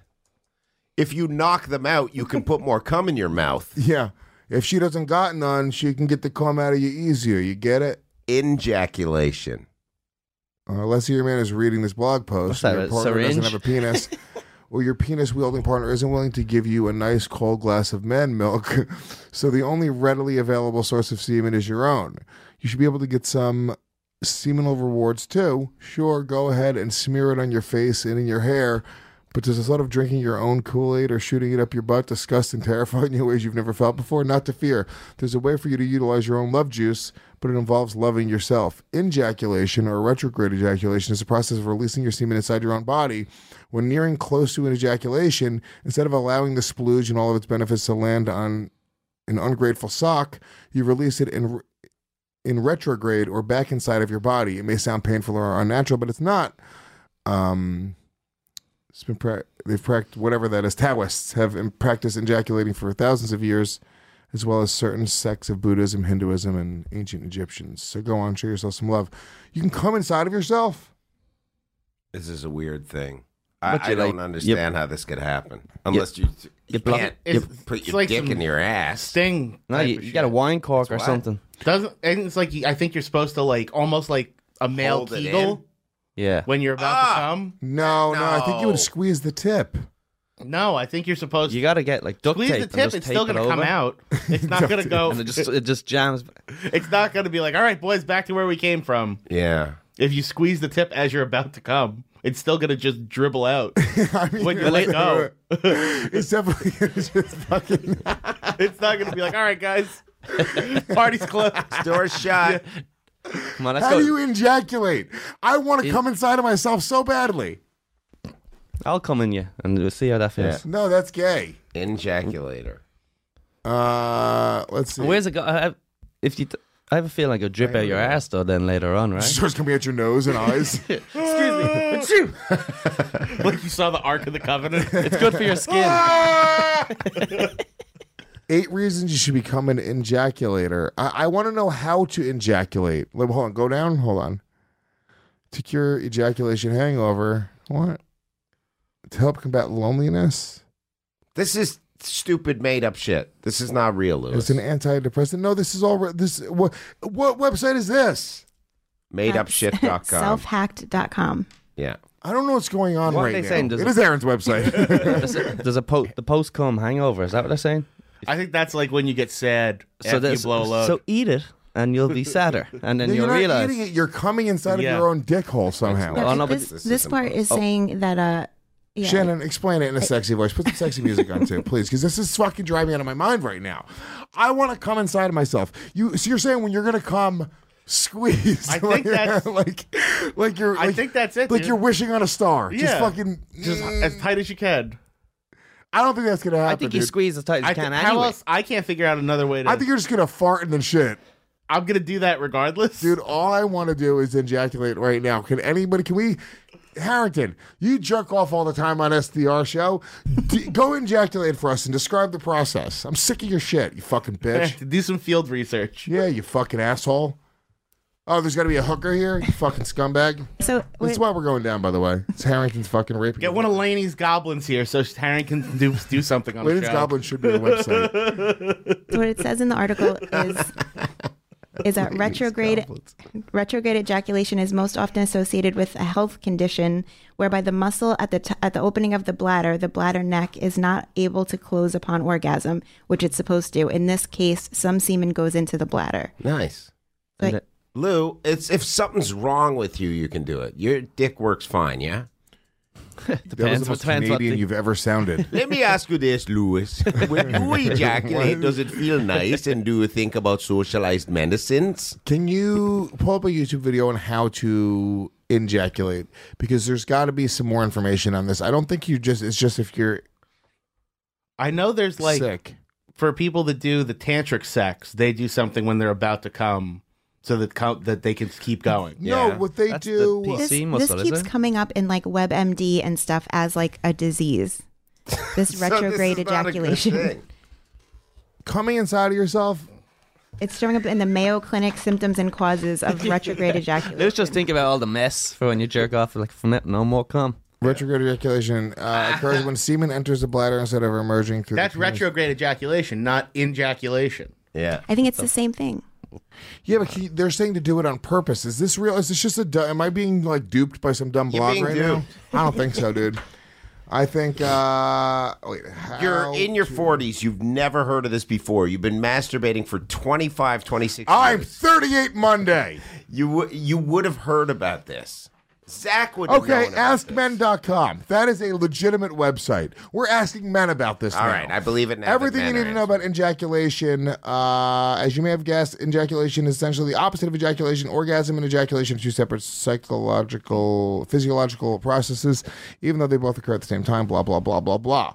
If you knock them out, you can put more cum in your mouth. Yeah. If she doesn't got none, she can get the cum out of you easier. You get it? Ejaculation. Uh, let's say your man is reading this blog post. What's that, and your a partner doesn't syringe? have a penis. Or your penis wielding partner isn't willing to give you a nice cold glass of man milk. So the only readily available source of semen is your own. You should be able to get some seminal rewards too. Sure, go ahead and smear it on your face and in your hair. But does the thought of drinking your own Kool-Aid or shooting it up your butt disgust and terrify you in ways you've never felt before? Not to fear. There's a way for you to utilize your own love juice, but it involves loving yourself. Ejaculation, or retrograde ejaculation, is a process of releasing your semen inside your own body. When nearing close to an ejaculation, instead of allowing the splooge and all of its benefits to land on an ungrateful sock, you release it in in retrograde or back inside of your body. It may sound painful or unnatural, but it's not. Um... It's been pra- they've practiced whatever that is. Taoists have in- practiced ejaculating for thousands of years, as well as certain sects of Buddhism, Hinduism, and ancient Egyptians. So go on, show yourself some love. You can come inside of yourself. This is a weird thing. But I, I you, don't like, understand how this could happen unless you, you, you block- can't It's- put it's your like dick some in your ass. Sting. No, type you, of you got a shit. wine cork or That's something. Doesn't and it's like I think you're supposed to like almost like a male Hold it Kegel in? Yeah. when you're about Ah! to come. No, no, I think you No. would squeeze the tip. No, I think you're supposed You to got to get like duct squeeze tape. the and tip. just It's still tape it gonna come over. out. It's not gonna go. And it just it just jams. It's not gonna be like, all right, boys, back to where we came from. Yeah. If you squeeze the tip as you're about to come, it's still gonna just dribble out I mean, when you let go. it's definitely gonna just fucking. It's not gonna be like, all right, guys, party's closed. Door's shut. Come on, let's How go. do you ejaculate? I want to In- come inside of myself so badly. I'll come in you, and we'll see how that feels. No, that's gay. Ejaculator. Uh, let's see. And where's it go? I have, if you, t- I have a feeling like it'll drip out your ass though. Then later on, right? So it's gonna be at your nose and eyes. Excuse me, it's you. Like you saw the Ark of the Covenant. It's good for your skin. Eight reasons you should become an ejaculator. I, I want to know how to ejaculate. Let, hold on, go down. Hold on. To cure ejaculation hangover. What? To help combat loneliness. This is stupid made up shit. This is not real, Lewis. It's an antidepressant. No, this is all. re- This what? What website is this? made up shit dot com. self hacked dot com. Yeah. I don't know what's going on What are right they now. saying? Does It it- is Aaron's website. There's a, there's a po- the post cum hangover. Is that what they're saying? I think that's like when you get sad after you there's- blow a load. So eat it, and you'll be sadder, and then No, you'll you're not realize. eating it. You're coming inside Yeah. of your own dick hole somehow. Yeah, Oh, no, but this this this isn't- part is oh. saying that uh yeah, Shannon, explain it in a sexy voice. Put some sexy music on too, please, because this is fucking driving me out of my mind right now. I want to come inside of myself. You, so you're saying when you're gonna come, squeeze? I like, think that's- like, like you're. I like- think that's it, Like dude. you're wishing on a star. Just Yeah. fucking. just as tight as you can. I don't think that's gonna happen. I think you dude. squeeze as tight as I you th- can how anyway. else? I can't figure out another way to. I think you're just gonna fart and then shit. I'm gonna do that regardless, Dude, all I want to do is ejaculate right now. Can anybody, can we, Harrington, you jerk off all the time on S D R show. D- go ejaculate for us and describe the process. I'm sick of your shit, you fucking bitch. do some field research. Yeah, you fucking asshole. Oh, there's got to be a hooker here, you fucking scumbag. So That's why we're going down, by the way. It's Harrington's fucking raping. Get one of Laney's goblins here so Harry can do do something on Laney's the show. Goblin should be on the website. So what it says in the article is is that retrograde retrograde ejaculation is most often associated with a health condition whereby the muscle at the t- at the opening of the bladder, the bladder neck, is not able to close upon orgasm, which it's supposed to. In this case, some semen goes into the bladder. Nice. Like, Lou, it's if something's wrong with you, you can do it. Your dick works fine, yeah? That was the most Canadian you've ever sounded. Let me ask you this, Lewis. When you ejaculate, does it feel nice? And do you think about socialized medicines? Can you pull up a YouTube video on how to ejaculate? Because there's got to be some more information on this. I don't think you just, it's just if you're I know there's like, sick. For people that do the tantric sex, they do something when they're about to come so that com- that they can keep going. No, what they do. This, this keeps coming up in like WebMD and stuff as like a disease. This So this retrograde is not a good ejaculation. thing. Coming inside of yourself. It's showing up in the Mayo Clinic symptoms and causes of retrograde ejaculation. Let's just think about all the mess for when you jerk off. Like, from that, no more cum. Retrograde ejaculation uh, occurs when semen enters the bladder instead of emerging through That's the penis. retrograde ejaculation, not ejaculation. Yeah. I think it's the same thing. Yeah, but he, they're saying to do it on purpose. Is this real? Is this just a? du- Am I being like duped by some dumb You're blog being right duped. now? I don't think so, dude. I think. uh Wait, You're how in your to- forties. You've never heard of this before. You've been masturbating for twenty-five, twenty-six I'm years. thirty-eight Monday. You, w- you would have heard about this. Zach would have Okay, known about ask men dot com. That is a legitimate website. We're asking men about this All now. right, I believe it now. that Everything you men need are to know about ejaculation, uh, as you may have guessed, ejaculation is essentially the opposite of ejaculation. Orgasm and ejaculation are two separate psychological, physiological processes, even though they both occur at the same time, blah, blah, blah, blah, blah.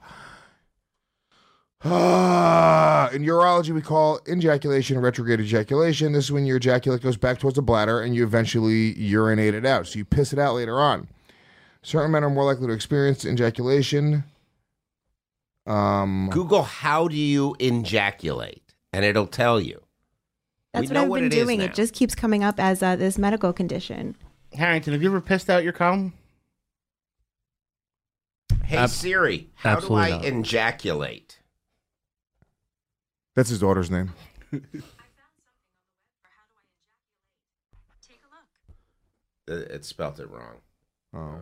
Ah, in urology, we call ejaculation retrograde ejaculation. This is when your ejaculate goes back towards the bladder and you eventually urinate it out. So you piss it out later on. Certain men are more likely to experience ejaculation. Um, Google how do you ejaculate, and it'll tell you. That's We what know I've what been it is doing. now. It just keeps coming up as uh, this medical condition. Harrington, have you ever pissed out your cum? Hey Ab- Siri, how do absolutely I not. ejaculate? That's his daughter's name. Uh, It spelt it wrong. Oh.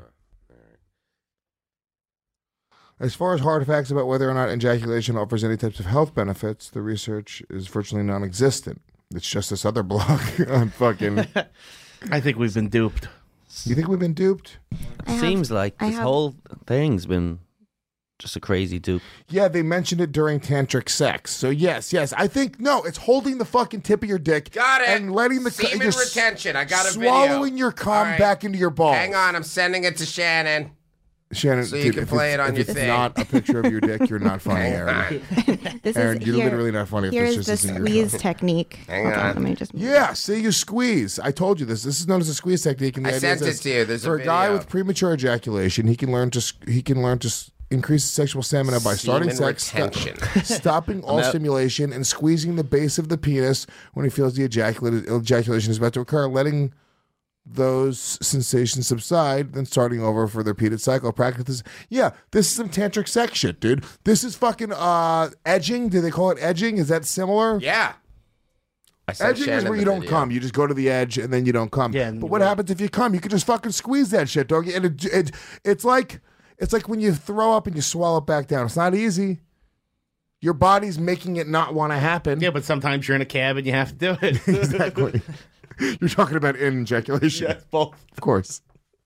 As far as hard facts about whether or not ejaculation offers any types of health benefits, the research is virtually non-existent. It's just this other blog on fucking. I think we've been duped. You think we've been duped? I Seems have- like I this have- whole thing's been just a crazy dupe. Yeah, they mentioned it during tantric sex. So yes, yes, I think no. It's holding the fucking tip of your dick. Got it. And letting the cu- Semen just retention. I got a video. swallowing your cum All right. back into your balls. Hang on, I'm sending it to Shannon. Shannon. So you dude, can if play it's- it on if your it's thing. not a picture of your dick, you're not funny, Hang Aaron. on. This Aaron, is you're here, literally not funny if Here's this the just isn't your squeeze cum. technique. Hang Hold on. Let me just. Yeah, see, you squeeze. I told you this. This is known as a squeeze technique. And the I idea is sent it this. to you. There's a For a guy video. with premature ejaculation, he can learn to s- he can learn to s- increase his sexual stamina by starting Semen sex, sto- retention. stopping all out. stimulation, and squeezing the base of the penis when he feels the ejaculate, ejaculation is about to occur, letting those sensations subside, then starting over for the repeated cycle of practices. Yeah, this is some tantric sex shit, dude. This is fucking uh, edging. Do they call it edging? Is that similar? Yeah. I sent Edging is Shannon where the you don't video. come. You just go to the edge and then you don't come. Yeah, and but you what wait. happens if you come? You can just fucking squeeze that shit, dog. And it, it, it's like it's like when you throw up and you swallow it back down. It's not easy. Your body's making it not want to happen. Yeah, but sometimes you're in a cab and you have to do it. Exactly. You're talking about in ejaculation. Yes, both. Of course.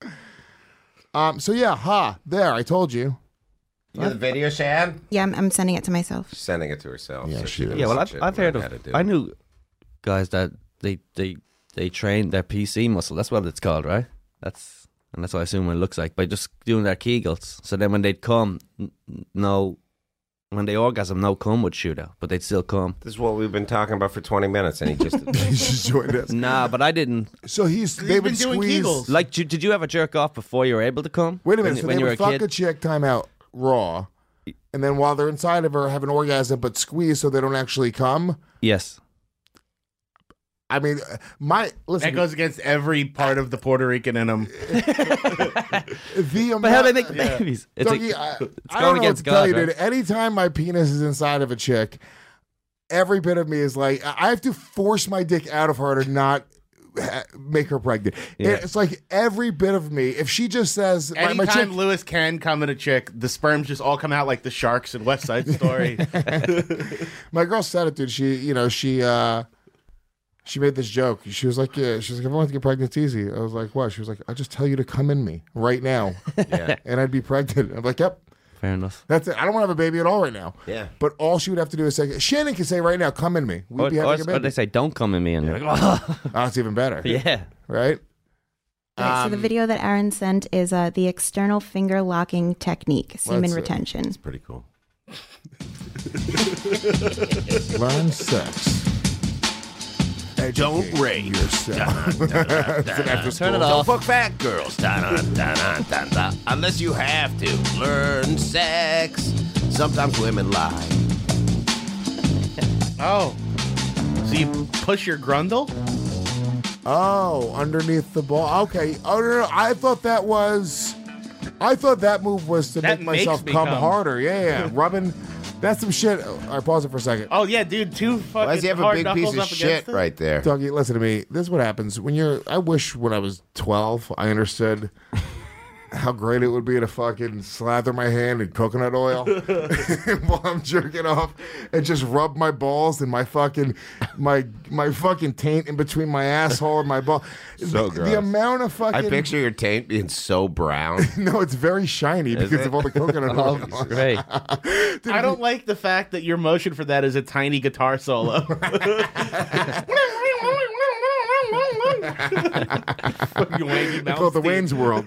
Um. So yeah, ha. There, I told you. You have the video, Shan? Yeah, I'm, I'm sending it to myself. She's sending it to herself. Yeah, so she can is. Yeah, well, watch I've, it I've and heard learn of. how to do I it. knew guys that they they they train their P C muscle. That's what it's called, right? That's and that's what I assume it looks like by just doing their Kegels. So then when they'd come, n- n- no, when they orgasm, no cum would shoot out, but they'd still come. This is what we've been talking about for twenty minutes, and he just He's just joined us. Nah, but I didn't. So he's they He's would been doing squeeze. Kegels. Like, did did you ever jerk off before you were able to come? Wait a minute. When, so when they you were would a fuck kid. a chick time out raw, and then while they're inside of her, have an orgasm, but squeeze so they don't actually come. Yes. I mean, my listen. That goes against every part of the Puerto Rican in him. the amount, But how do they make the Yeah. babies? It's, Dougie, like, I, it's I going don't know what against to tell God. you, right? dude. Anytime my penis is inside of a chick, every bit of me is like, I have to force my dick out of her to not ha- make her pregnant. Yeah. It's like every bit of me. If she just says, my, Anytime my chick, Lewis can come at a chick, the sperms just all come out like the sharks in West Side Story. my girl said it, dude. She, you know, she, uh, she made this joke. She was like, yeah, she was like, if I want to get pregnant, it's easy. I was like, what? She was like, I'll just tell you to come in me right now. Yeah. And I'd be pregnant. I'm like, yep. Fair enough. That's it. I don't want to have a baby at all right now. Yeah. But all she would have to do is say, Shannon can say right now, come in me. We'd Or, be or, having a or baby. they say, don't come in me. And you're like, oh. Oh, it's even better. Yeah. Right? Okay, so the Um, video that Aaron sent is uh, the external finger locking technique, semen Let's see. retention. It's pretty cool. Learn sex. Don't rape yourself. Dun, dun, dun, It's an dun. after school. Don't fuck fat girls. Dun, dun, dun, dun, dun, dun. Unless you have to. Learn sex. Sometimes women lie. Oh. So you push your grundle? Oh, underneath the ball. Okay. Oh, no, no. I thought that was. I thought that move was to That make myself makes me come, come. harder. Yeah, yeah. Rubbing. That's some shit. All right, pause it for a second. Oh, yeah, dude. Two fucking Why does he have a hard big knuckles piece of up shit against it? right there? Dougie, listen to me. This is what happens when you're. I wish when I was twelve, I understood how great it would be to fucking slather my hand in coconut oil while I'm jerking off and just rub my balls and my fucking my my fucking taint in between my asshole and my ball. So the, gross. the amount of fucking. I picture your taint being so brown. No, it's very shiny Is because it? of all the coconut oil. Oh, great. I don't like the fact that your motion for that is a tiny guitar solo. Fucking wangy It's mouth called the Steve. Wayne's World.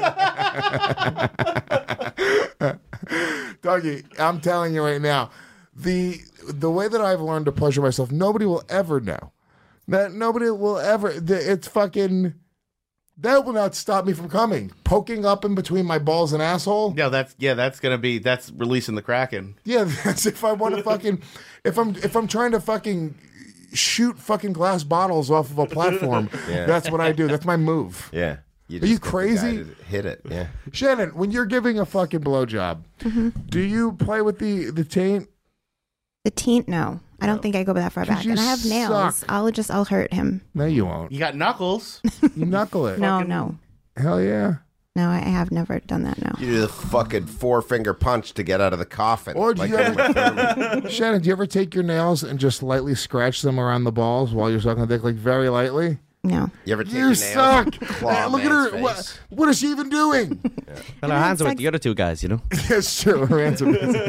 Dougie, I'm telling you right now, the the way that I've learned to pleasure myself, nobody will ever know. That nobody will ever. The, it's fucking. That will not stop me from coming. Poking up in between my balls and asshole. Yeah, that's yeah, that's gonna be that's releasing the Kraken. Yeah, that's if I want to fucking. If I'm if I'm trying to fucking shoot fucking glass bottles off of a platform, Yeah. that's what I do. That's my move. Yeah. Are you just get the guy crazy? to hit it. Yeah. Shannon, when you're giving a fucking blowjob, do you play with the the taint? The taint, no. I don't think I go that far 'Cause back. you And I have nails. suck. I'll just, I'll hurt him. No, you won't. You got knuckles. You knuckle it. No, no. Hell yeah. No, I have never done that, no. You do the fucking four finger punch to get out of the coffin. Or do like you Uma ever, Thurman. Shannon? Do you ever take your nails and just lightly scratch them around the balls while you're sucking the dick, like very lightly? No. You ever take You your nails suck. and claw Look at man's her. What, face? what is she even doing? Well, our hands are with the other two guys, you know? That's true. Her hands are busy.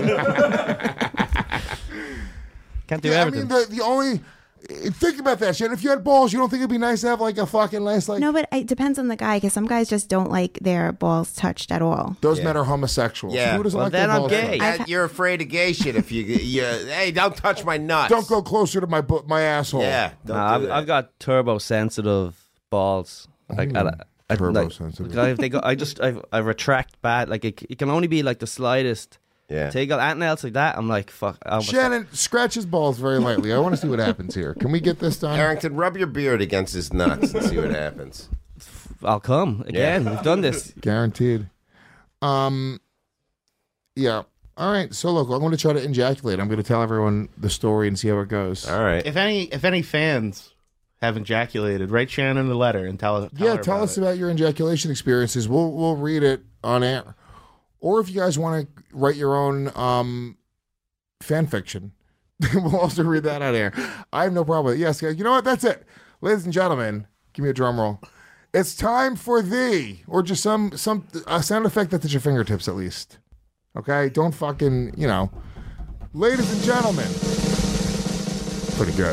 Can't do Yeah, I everything. mean, the, the only. Think about that, Shannon. If you had balls, you don't think it'd be nice to have like a fucking nice like. No, but it depends on the guy, because some guys just don't like their balls touched at all. Those Yeah. men are homosexuals. Yeah. Who doesn't Well, like then their I'm balls gay. touched? Yeah, you're afraid of gay shit if you, you hey, don't touch my nuts. Don't go closer to my bu- my asshole. Yeah. Don't Nah, do I've, that. I've got turbo sensitive balls. Like, I, I, Turbo like, sensitive. I, they go, I just I, I retract bad. Like it, it can only be like the slightest Yeah. tickle. Anything else like that, I'm like fuck. I almost- Shannon, scratch his balls very lightly. I want to see what happens here. Can we get this done? Arrington, rub your beard against his nuts and see what happens. I'll come again. Yeah. We've done this. Guaranteed. Um, yeah. All right. So look, I'm going to try to ejaculate. I'm going to tell everyone the story and see how it goes. All right. If any if any fans have ejaculated, write Shannon a letter and tell, tell Yeah, her tell about us it. about your ejaculation experiences. We'll we'll read it on air. Or if you guys want to write your own um, fan fiction, we'll also read that on air. I have no problem with it. Yes, guys. You know what? That's it. Ladies and gentlemen, give me a drum roll. It's time for the, or just some some a sound effect that's at your fingertips at least. Okay? Don't fucking, you know. Ladies and gentlemen. Pretty good.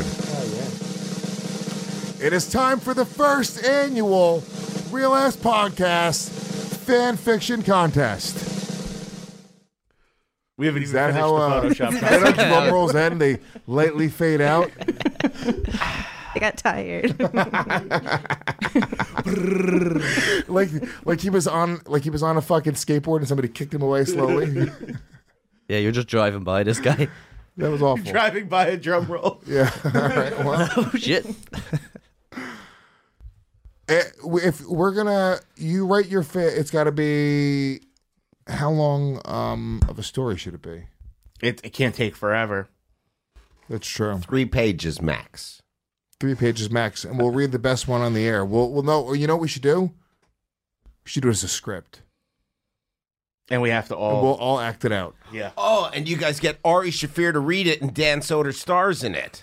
It is time for the first annual Real Ass Podcast Fan Fiction Contest. We haven't Is even that finished how the uh, Photoshop is that how process. drum rolls end? They lightly fade out. I got tired. like like he was on like he was on a fucking skateboard and somebody kicked him away slowly. Yeah, you're just driving by this guy. That was awful. Driving by a drum roll. Yeah. All right. Well, Oh shit. eh, if we're gonna, you write your fit. It's got to be. How long um, of a story should it be? It, it can't take forever. That's true. Three pages max. Three pages max, and we'll read the best one on the air. We'll, we'll know. You know what we should do? We should do it as a script. And we have to all... And we'll all act it out. Yeah. Oh, and you guys get Ari Shafir to read it, and Dan Soder stars in it.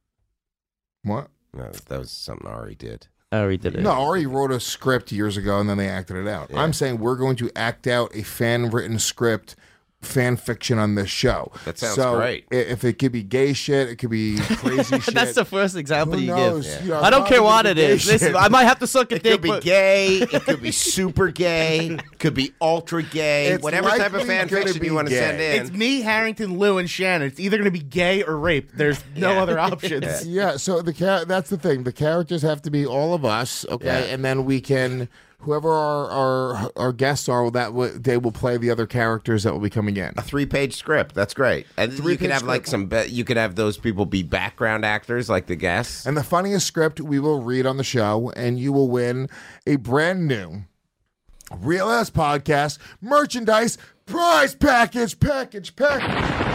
What? No, that was something Ari did. Ari did it. No, Ari wrote a script years ago, and then they acted it out. Yeah. I'm saying we're going to act out a fan-written script, fan fiction on this show. That sounds so great. i- If it could be gay shit, it could be crazy shit. That's the first example Who you knows? give. You know, I don't care what it probably is. gay Listen, shit. I might have to suck a It dick. could be but- gay. It could be super gay. It could be ultra gay. It's Whatever type of likely fan gonna fiction be you want to gay. send in. It's me, Harrington, Lou, and Shannon. It's either going to be gay or rape. There's no Yeah. other options. Yeah, so the char- that's the thing. The characters have to be all of us, okay, Yeah. and then we can whoever our our, our guests are, that w- they will play the other characters that will be coming in. A three-page script. That's great. And you Three-page could have like script. some. Be- you could have those people be background actors, like the guests. And the funniest script we will read on the show, and you will win a brand new Real Ass Podcast merchandise prize package, package, package.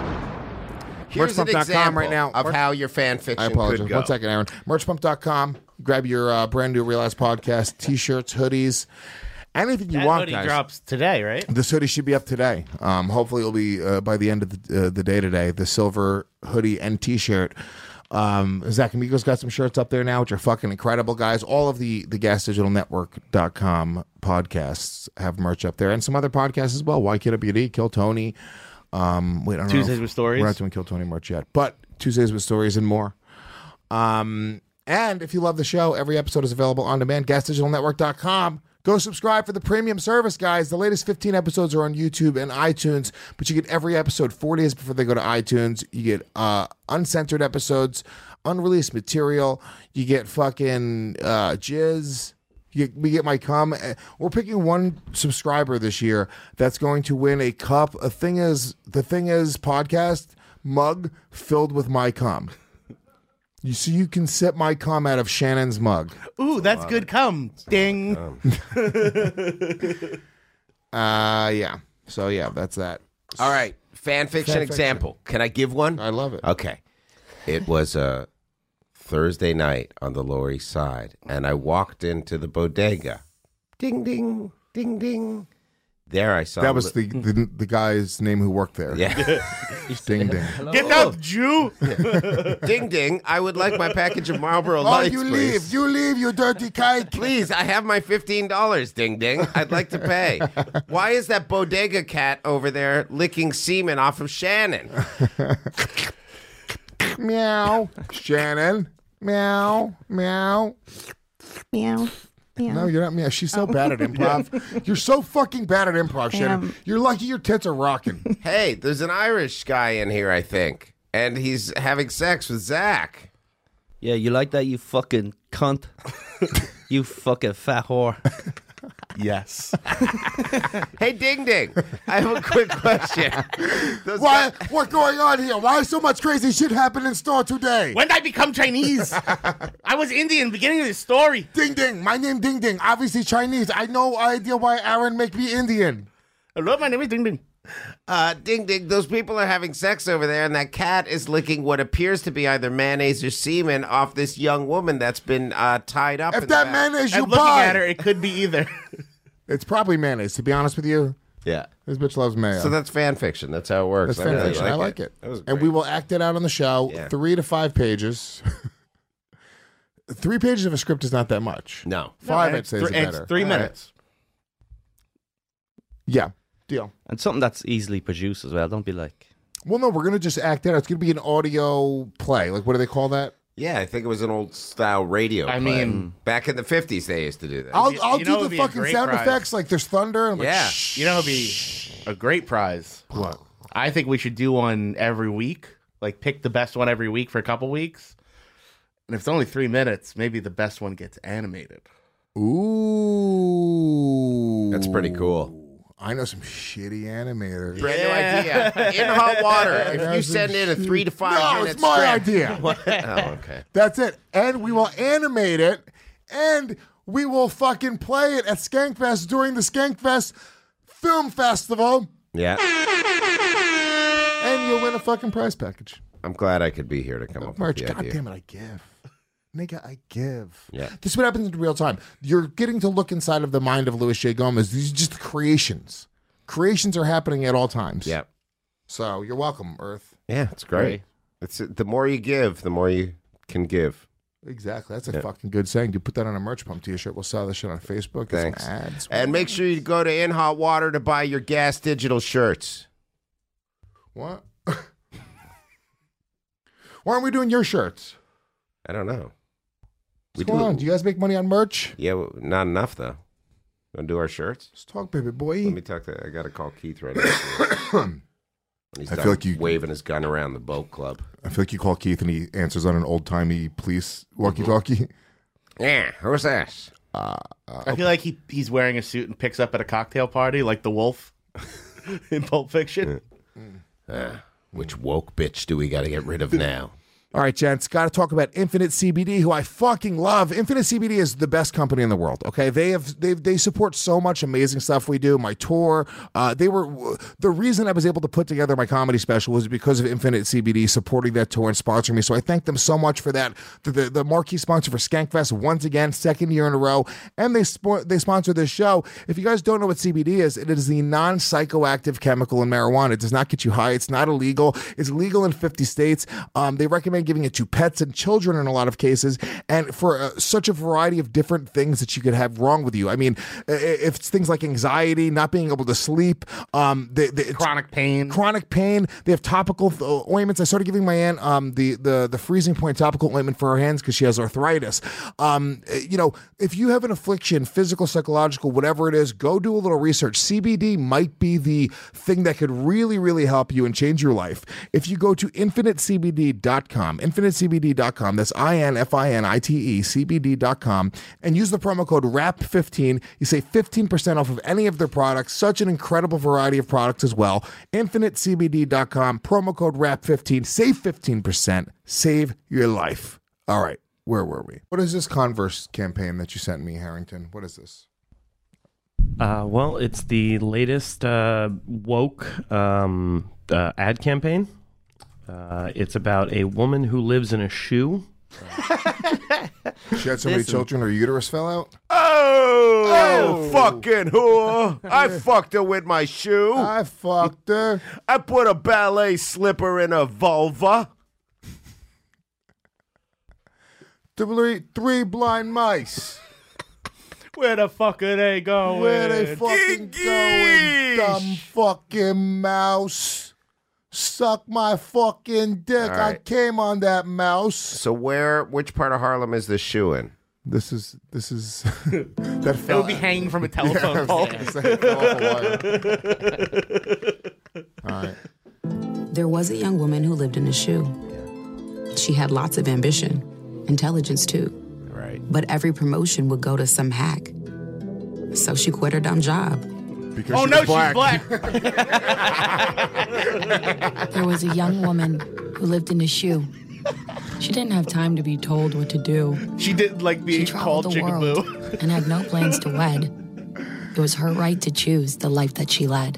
Here's an Merchpump dot com example right now. of Merch- how your fan fiction I apologize. could go. One second, Aaron. Merchpump dot com. Grab your uh, brand new Real Ass Podcast t-shirts, hoodies, anything you That want, hoodie guys. drops today, right? This hoodie should be up today. Um, hopefully, it'll be uh, by the end of the, uh, the day today. The silver hoodie and T-shirt. Um, Zach Amigo's got some shirts up there now, which are fucking incredible, guys. All of the the gas digital network dot com podcasts have merch up there, and some other podcasts as well. Why Kid W D, Kill Tony. Um, wait, I don't know Tuesdays if- with Stories. We're not doing Kill Tony merch yet, but Tuesdays with Stories and more. Um, and if you love the show, every episode is available on demand. gas digital network dot com. Go subscribe for the premium service, guys. The latest fifteen episodes are on YouTube and iTunes, but you get every episode four days before they go to iTunes. You get uh, uncensored episodes, unreleased material. You get fucking uh, jizz. You get, we get my cum. Uh, We're picking one subscriber this year that's going to win a cup. A thing is, the thing is, podcast mug filled with my cum. You see, you can sip my cum out of Shannon's mug. Ooh, that's good cum. Ding. Uh, yeah. So yeah, that's that. All right, fan fiction Fan fiction. example. Can I give one? I love it. Okay. It was a Thursday night on the Lower East Side, and I walked into the bodega. Ding, ding, ding, ding. There I saw... That was the, the the guy's name who worked there. Yeah. Ding ding. Get out, Jew. Ding, ding. I would like my package of Marlboro Oh, Lights, you please. leave! You leave! You dirty kike! Please, I have my fifteen dollars, ding ding. I'd like to pay. Why is that bodega cat over there licking semen off of Shannon? Meow. Shannon. Meow. Meow. Meow. Meow. No, you're not meow. She's so bad at improv. You're so fucking bad at improv, Shannon. Damn. You're lucky your tits are rocking. Hey, there's an Irish guy in here, I think. And he's having sex with Zach. Yeah, you like that, you fucking cunt? You fucking fat whore. Yes. Hey, Ding Ding, I have a quick question. Those Why? guys- What's going on here? Why so much crazy shit happened in store today? When did I become Chinese? I was Indian beginning of this story. Ding ding. My name Ding Ding. Obviously Chinese. I no idea why Aaron make me Indian. Hello, my name is Ding Ding. Uh, Ding Ding, those people are having sex over there, and that cat is licking what appears to be either mayonnaise or semen off this young woman that's been uh, tied up. If in the that back. mayonnaise you I'm looking buy, at her. It could be either. it's probably mayonnaise. To be honest with you, Yeah. this bitch loves mayo. So that's fan fiction. That's how it works. That's I fan really fiction. I like it. That was And great. we will act it out on the show. Yeah. Three to five pages. Three pages of a script is not that much. No. Five, No, I'd it's say, three, is it's better. three All right. minutes. Yeah, deal. And something that's easily produced as well. Don't be like... Well, no, we're going to just act it out. It's going to be an audio play. Like, what do they call that? Yeah, I think it was an old style radio. I play. mean- back in the fifties, they used to do that. I'll, You- I'll you know do it'd the be a fucking great sound prize. effects. Like, there's thunder. And I'm Yeah. like, shh. You know, it'd be a great prize. What? I think we should do one every week. Like, pick the best one every week for a couple weeks. And if it's only three minutes, maybe the best one gets animated. Ooh. That's pretty cool. I know some shitty animators. Brand Yeah. new idea. In hot water. If Yeah, you some send in a shit. three to five No, minute it's my script- idea. Oh, okay. That's it. And we will animate it, and we will fucking play it at Skankfest during the Skankfest Film Festival, Yeah. and you'll win a fucking prize package. I'm glad I could be here to come up Merch, with the God idea. damn it, I give. Nigga, I give. Yeah. This is what happens in real time. You're getting to look inside of the mind of Louis J. Gomez. These are just creations. Creations are happening at all times. Yeah. So you're welcome, Earth. Yeah, it's great. It's the more you give, the more you can give. Exactly. That's a Yeah. fucking good saying. You put that on a merch pump t-shirt. We'll sell this shit on Facebook. Get some Thanks. ads. And make sure you go to In Hot Water to buy your Gas Digital shirts. What? Why aren't we doing your shirts? I don't know. What's going on? Do you guys make money on merch? Yeah, well, not enough though. Want to do our shirts? Let's talk, baby boy. Let me talk to. I got to call Keith right now. He's I done feel like you- waving his gun around the boat club. I feel like you call Keith and he answers on an old timey police walkie-talkie. Yeah, who's this? Uh, uh, I feel like he he's wearing a suit and picks up at a cocktail party like the wolf in Pulp Fiction. Uh, which woke bitch do we got to get rid of now? All right, gents, got to talk about Infinite C B D, who I fucking love. Infinite C B D is the best company in the world. Okay, they have they they support so much amazing stuff we do. My tour, uh, they were the reason I was able to put together my comedy special was because of Infinite C B D supporting that tour and sponsoring me. So I thank them so much for that. The the, the marquee sponsor for Skankfest once again, second year in a row, and they spo- they sponsor this show. If you guys don't know what C B D is, it is the non-psychoactive chemical in marijuana. It does not get you high. It's not illegal. It's legal in fifty states. Um, they recommend giving it to pets and children in a lot of cases, and for uh, such a variety of different things that you could have wrong with you. I mean, if it's things like anxiety, not being able to sleep, um, they, they, chronic pain, chronic pain. They have topical uh, ointments. I started giving my aunt um, the the the freezing point topical ointment for her hands because she has arthritis. Um, you know, if you have an affliction, physical, psychological, whatever it is, go do a little research. C B D might be the thing that could really, really help you and change your life. If you go to infinite c b d dot com, infinite c b d dot com, that's I N F I N I T E, C B D dot com, and use the promo code R A P fifteen, you save fifteen percent off of any of their products. Such an incredible variety of products as well. infinite c b d dot com, promo code R A P fifteen, save fifteen percent, save your life. All right, where were we? What is this Converse campaign that you sent me, Harrington? What is this? Uh, well, it's the latest uh, woke um, uh, ad campaign. Uh, it's about a woman who lives in a shoe. She had so many children, her uterus fell out? Oh, Oh. fucking whore! I fucked her with my shoe. I fucked her. I put a ballet slipper in her vulva. Three, three blind mice. Where the fuck are they going? Where they fucking going, dumb fucking mouse? Suck my fucking dick. All I right. came on that mouse. So where, which part of Harlem is this shoe in? This is, this is, that It fell. would be hanging from a telephone Yeah, I pole. was gonna say, it fell off a wire. All right. There was a young woman who lived in a shoe. She had lots of ambition, intelligence too. Right. But every promotion would go to some hack. So she quit her dumb job. Because Oh she no, was black. she's black. There was a young woman who lived in a shoe. She didn't have time to be told what to do. She didn't like being She called traveled the world Jigaboo. and had no plans to wed. It was her right to choose the life that she led.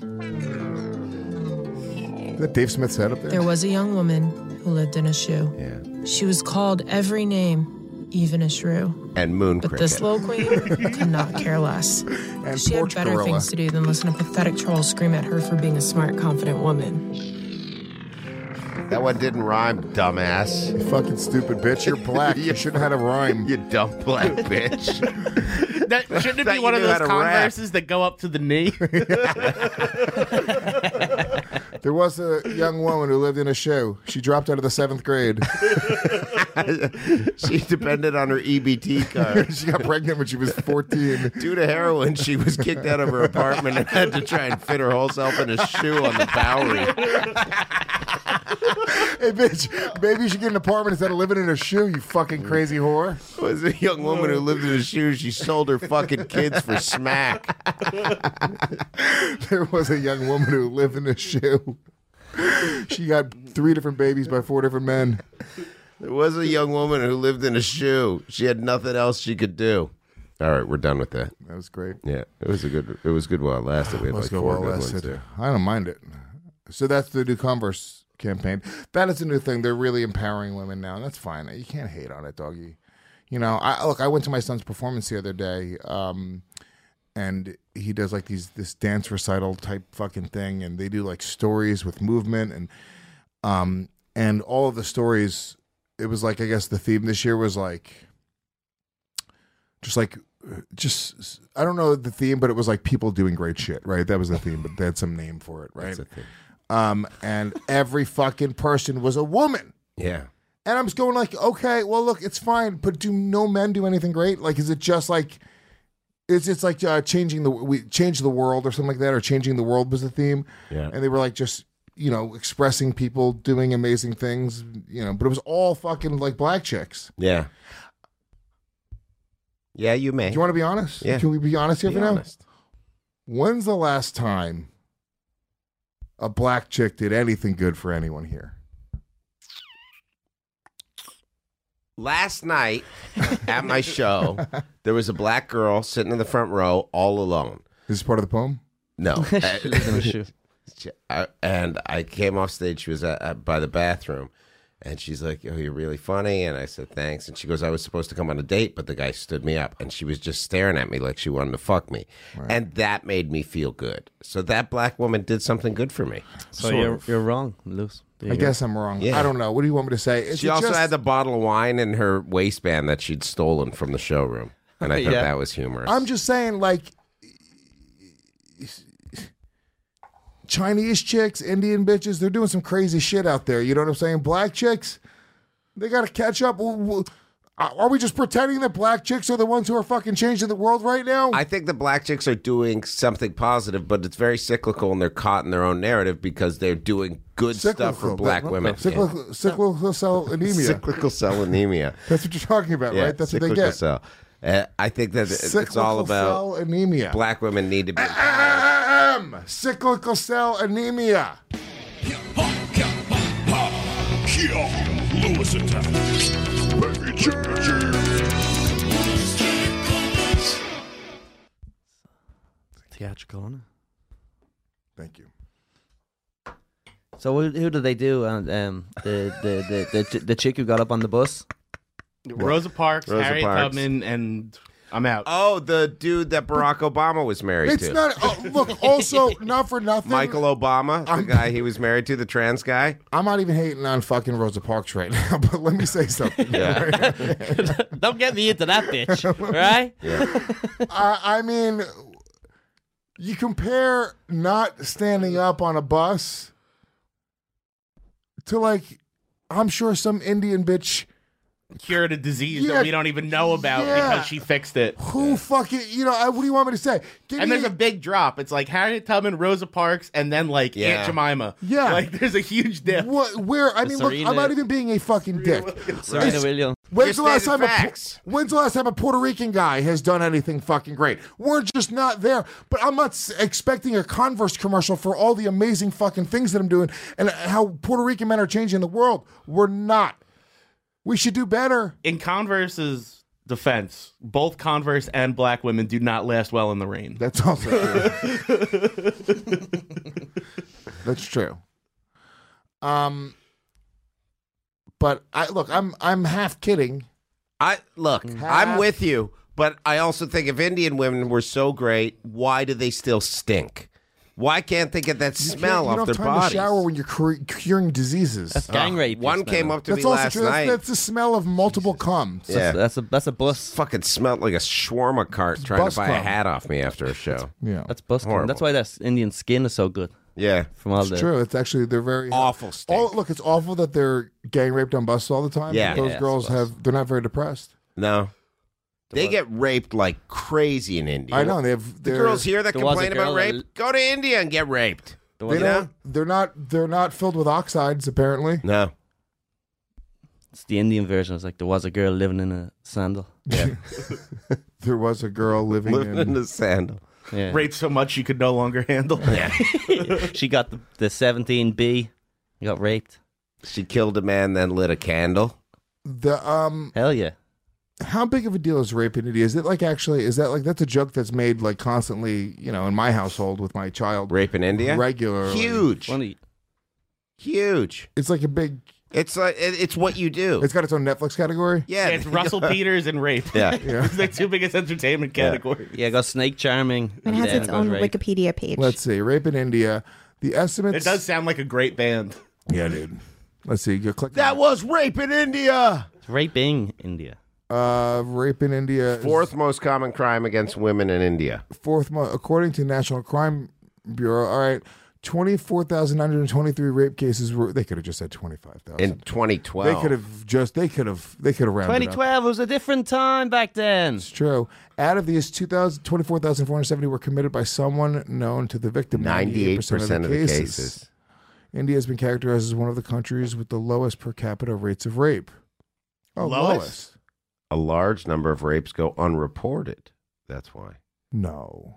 Is that Dave Smith said up there? There was a young woman who lived in a shoe. Yeah. She was called every name, even a shrew. And moon But cricket. this little queen could not care less. And She had porch better gorilla. things to do than listen to pathetic trolls scream at her for being a smart, confident woman. That one didn't rhyme, dumbass. You fucking stupid bitch. You're black. You shouldn't have had a rhyme. You dumb black bitch. That shouldn't it Thought be you one of knew those how to rap. Converses that go up to the knee? There was a young woman who lived in a shoe. She dropped out of the seventh grade. She depended on her E B T card. She got pregnant when she was fourteen. Due to heroin, she was kicked out of her apartment and had to try and fit her whole self in a shoe on the Bowery. Hey, bitch, maybe you should get an apartment instead of living in a shoe, you fucking crazy whore. It was a young woman who lived in a shoe. She sold her fucking kids for smack. There was a young woman who lived in a shoe. She got three different babies by four different men. There was a young woman who lived in a shoe. She had nothing else she could do. All right, we're done with that. That was great. Yeah, it was a good. It was good while it lasted. We had Let's like go four well good ones lasted. there. I don't mind it. So that's the new Converse campaign. That is a new thing. They're really empowering women now, and that's fine. You can't hate on it, doggy. You know, I look. I went to my son's performance the other day, um, and he does like these this dance recital type fucking thing, and they do like stories with movement, and um, and all of the stories. It was like, I guess the theme this year was like, just like. Just I don't know the theme, but it was like people doing great shit, right? That was the theme, but they had some name for it, right? That's the theme. Um, and every fucking person was a woman. Yeah. And I'm just going like, okay, well, look, it's fine, but do no men do anything great? Like, is it just like, it's it's like uh, changing the we change the world or something like that, or changing the world was the theme. Yeah. And they were like just you know expressing people doing amazing things, you know, but it was all fucking like black chicks. Yeah. Yeah, you may. Do you want to be honest? Yeah. Can we be honest here Be for now? honest. When's the last time a black chick did anything good for anyone here? Last night at my show, there was a black girl sitting in the front row all alone. Is this part of the poem? No. She lives in a shoe. I- and I came off stage. She was at, at, by the bathroom. And she's like, oh, you're really funny. And I said, thanks. And she goes, I was supposed to come on a date, but the guy stood me up. And she was just staring at me like she wanted to fuck me. Right. And that made me feel good. So that black woman did something good for me. So you're, you're wrong, Luce. There I you go. guess I'm wrong. Yeah. I don't know. What do you want me to say? Is She it also just- had the bottle of wine in her waistband that she'd stolen from the showroom. And I thought Yeah. that was humorous. I'm just saying, like, Chinese chicks, Indian bitches, they're doing some crazy shit out there. You know what I'm saying? Black chicks, they got to catch up. W- w- Are we just pretending that black chicks are the ones who are fucking changing the world right now? I think the black chicks are doing something positive, but it's very cyclical, and they're caught in their own narrative because they're doing good stuff for black women. Cyclical, cyclical cell anemia. Cyclical cell anemia. That's what you're talking about, Yeah, right? That's what they cyclical get. Cell. Uh, I think that it's Cyclical all about cell anemia. black women need to be. Um, cyclical cell anemia. Lewis attack. Baby Theatrical, isn't it? Thank you. So who, who did they do? And um, the, the, the, the the chick who got up on the bus. Rosa Parks, Rosa Harriet Parks. Tubman, and I'm out. Oh, the dude that Barack Obama was married It's to. not. Oh, look, also, not for nothing. Michael Obama, the guy he was married to, the trans guy. I'm not even hating on fucking Rosa Parks right now, but let me say something. Don't get me into that bitch, right? I, I mean, you compare not standing up on a bus to, like, I'm sure some Indian bitch Cured a disease Yeah, that we don't even know about yeah. because she fixed it. who fucking, you know, I, what do you want me to say? Give And me there's a big drop. It's like Harriet Tubman, Rosa Parks, and then like Yeah. Aunt Jemima. Yeah. Like there's a huge dip. What, where, I mean, look, Serena- I'm not even being a fucking dick. Serena It's- Williams. When's the You're last time stating a, facts. when's the last time a Puerto Rican guy has done anything fucking great? We're just not there. But I'm not s- expecting a Converse commercial for all the amazing fucking things that I'm doing and how Puerto Rican men are changing the world. We're not. We should do better. In Converse's defense, both Converse and black women do not last well in the rain. That's also true. That's true. Um, but I look, I'm I'm half kidding. I look, I'm with you, but I also think if Indian women were so great, why do they still stink? Why can't they get that You smell can't- you off don't their have time bodies? to shower when you're cur- curing diseases. That's gang rape. One you came smell. up to That's me also last true. That's, night. that's the smell of multiple cum. Yeah. That's a that's a bus. Fucking smelled like a shawarma cart trying bus to buy a cum. hat off me after a show. Yeah, That's bus. Horrible. That's why that Indian skin is so good. Yeah. From all it's the true. It's actually they're very Awful stink. All, look, it's awful that they're gang raped on buses all the time. Yeah. but those Yeah, girls it's bus. have. They're not very depressed. No. They get raped like crazy in India. I know they have. The they're- girls here that There was a complain about girl rape, that- go to India and get raped. There They was- You know? don't. They're not. They're not filled with oxides. Apparently. No. It's the Indian version. It's like there was a girl living in a sandal. Yeah. There was a girl living, Living in. in a sandal. Yeah. Raped so much she could no longer handle. Yeah. She got the, the seventeen B. Got raped. She killed a man, then lit a candle. The um. Hell yeah. How big of a deal is rape in India? Is it like actually? Is that like that's a joke that's made like constantly? You know, in my household with my child. Rape in India? Regularly. Huge. Funny. Huge. It's like a big. It's like it- it's what you do. It's got its own Netflix category. Yeah, it's Russell Peters and rape. Yeah. It's the two biggest entertainment categories. Yeah, got Snake Charming. It has then its goes own rape. Wikipedia page. Let's see. Rape in India. The estimates. It does sound like a great band. Yeah, dude. Let's see. You click. That was rape in India. It's raping India. Uh, rape in India. is Fourth most common crime against women in India. Fourth, mo- according to National Crime Bureau. All right. Twenty-four thousand nine hundred twenty-three rape cases were. They could have just said twenty-five thousand in twenty twelve. They could have just. They could have. They could have rounded twenty twelve up. was a different time back then. It's true. Out of these, twenty-four thousand four hundred seventy were committed by someone known to the victim. Ninety-eight percent of the cases. India has been characterized as one of the countries with the lowest per capita rates of rape. Oh, Lowest? lowest. A large number of rapes go unreported. That's why. No.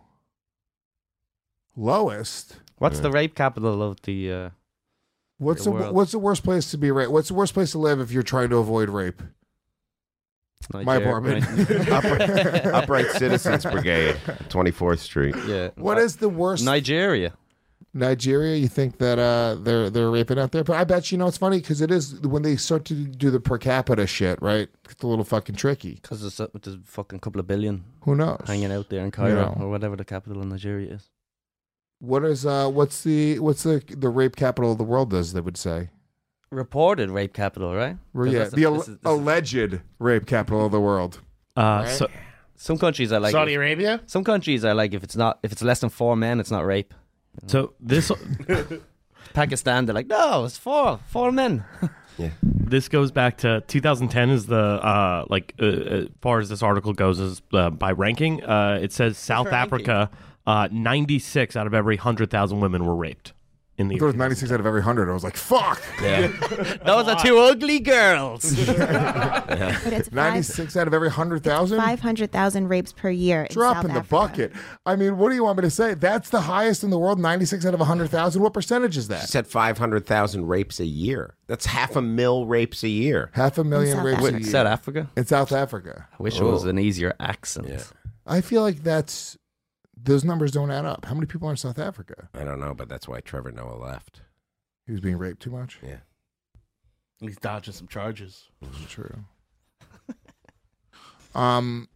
Lowest. What's the rape capital of the? Uh, What's the the, world? what's the worst place to be raped? What's the worst place to live if you're trying to avoid rape? My Nigeria, apartment. right? Upright, Upright Citizens Brigade, twenty-fourth Street. Yeah. What is the worst? Nigeria. Nigeria. You think that uh, they're they're raping out there? But I bet you know it's funny because it is when they start to do the per capita shit, right? It's a little fucking tricky. Because there's, a- there's a fucking couple of billion. Who knows? Hanging out there in Cairo Yeah. or whatever the capital of Nigeria is. What is uh? What's the what's the the rape capital of the world? Does they would say? Reported rape capital, right? Well, 'Cause yeah, that's the al- this is- this is- alleged rape capital of the world. Uh, Right? so some countries are like Saudi Arabia. Some countries are like if it's not if it's less than four men, it's not rape. So this Pakistan, they're like, no, it's four, four men. Yeah. This goes back to two thousand ten is the uh, like uh, as far as this article goes is uh, by ranking. Uh, it says South Africa, uh, ninety-six out of every one hundred thousand women were raped in the There was ninety-six out of every hundred. I was like, fuck. Yeah. Those are two ugly girls. But it's five- ninety-six out of every hundred thousand. five hundred thousand rapes per year. in Drop South in the Africa. bucket. I mean, what do you want me to say? That's the highest in the world. ninety-six out of one hundred thousand. What percentage is She that? said five hundred thousand rapes a year. That's half a mil rapes a year. Half a million South rapes a Africa. year. South Africa. In South Africa. I wish it was an easier accent. Yeah. I feel like that's those numbers don't add up. How many people are in South Africa? I don't know, but that's why Trevor Noah left. He was being raped too much. Yeah. He's dodging some charges. True. Um,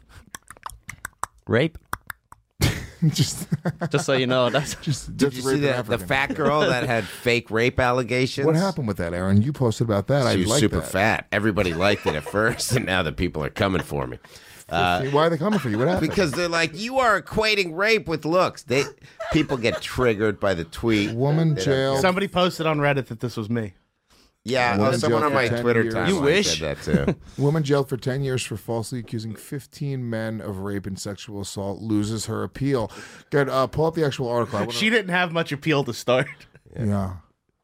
Rape. just Just so you know, that's just Did just you see raping that the African. fat girl that had fake rape allegations? What happened with that, Aaron? You posted about that. I She was like super that. fat. Everybody liked it at first, and now the people are coming for me. Uh, Why are they coming for you? What happened? because they're like, you are equating rape with looks. They people get triggered by the tweet. Woman They don't jailed. care. Somebody posted on Reddit that this was me. Yeah, Woman uh, someone jailed on for my ten Twitter years. timeline You wish. said that too. Woman jailed for ten years for falsely accusing fifteen men of rape and sexual assault loses her appeal. Good. Uh, pull up the actual article. I wanna- She didn't have much appeal to start. Yeah.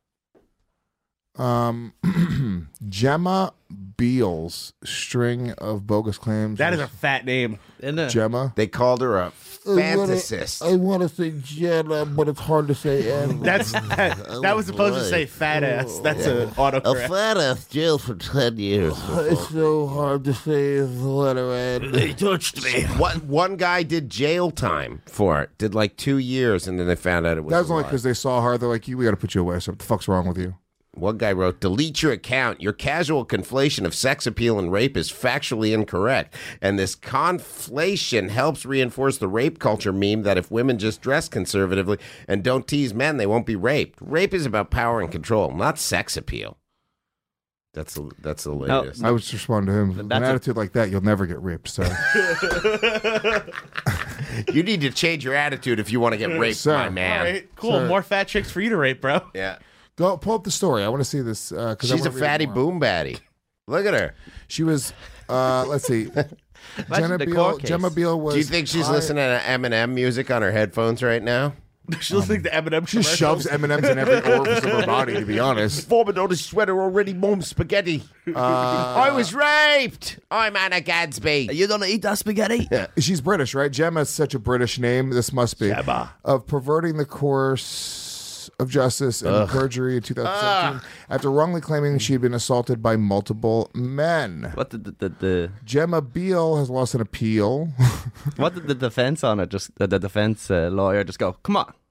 Um, Gemma Beals string of bogus claims. That is was- a fat name. Isn't it? Gemma. They called her a fantasist. I want to say Jenna, but it's hard to say. N. That's that, that was supposed to say fat ass. That's a autocorrect. fat ass jailed for ten years. It's so hard to say the letter N. They touched me. One, one guy did jail time for it. Did like two years, and then they found out it was. That was a only lie. because they saw her. They're like, "We got to put you away." So what the fuck's wrong with you? One guy wrote, delete your account. Your casual conflation of sex appeal and rape is factually incorrect. And this conflation helps reinforce the rape culture meme that if women just dress conservatively and don't tease men, they won't be raped. Rape is about power and control, not sex appeal. That's the, that's the latest. I would just respond to him. With an That's a- attitude like that, you'll never get raped, sir. You need to change your attitude if you want to get raped, Sir. my man. All right, cool. Sure. More fat chicks for you to rape, bro. Yeah. Go pull up the story. I want to see this. Uh, 'cause I She's a wanna read it fatty more. boom baddie. Look at her. She was. Uh, let's see. Jenna the Beal, court case. Gemma Beal was. Do you think she's high- listening to Eminem music on her headphones right now? She looks like the Eminem. She shoves M and M's in every orifice of her body. To be honest, Vomit on his sweater already, mom spaghetti. uh, I was raped. I'm Anna Gadsby. Are you gonna eat that spaghetti? she's British, right? Gemma is such a British name. This must be Gemma. of perverting the course of justice and Ugh. perjury in two thousand seventeen after wrongly claiming she had been assaulted by multiple men. What did the, the, the Gemma Beal has lost an appeal. what did the defense on it? Just the, the defense uh, lawyer just go, come on,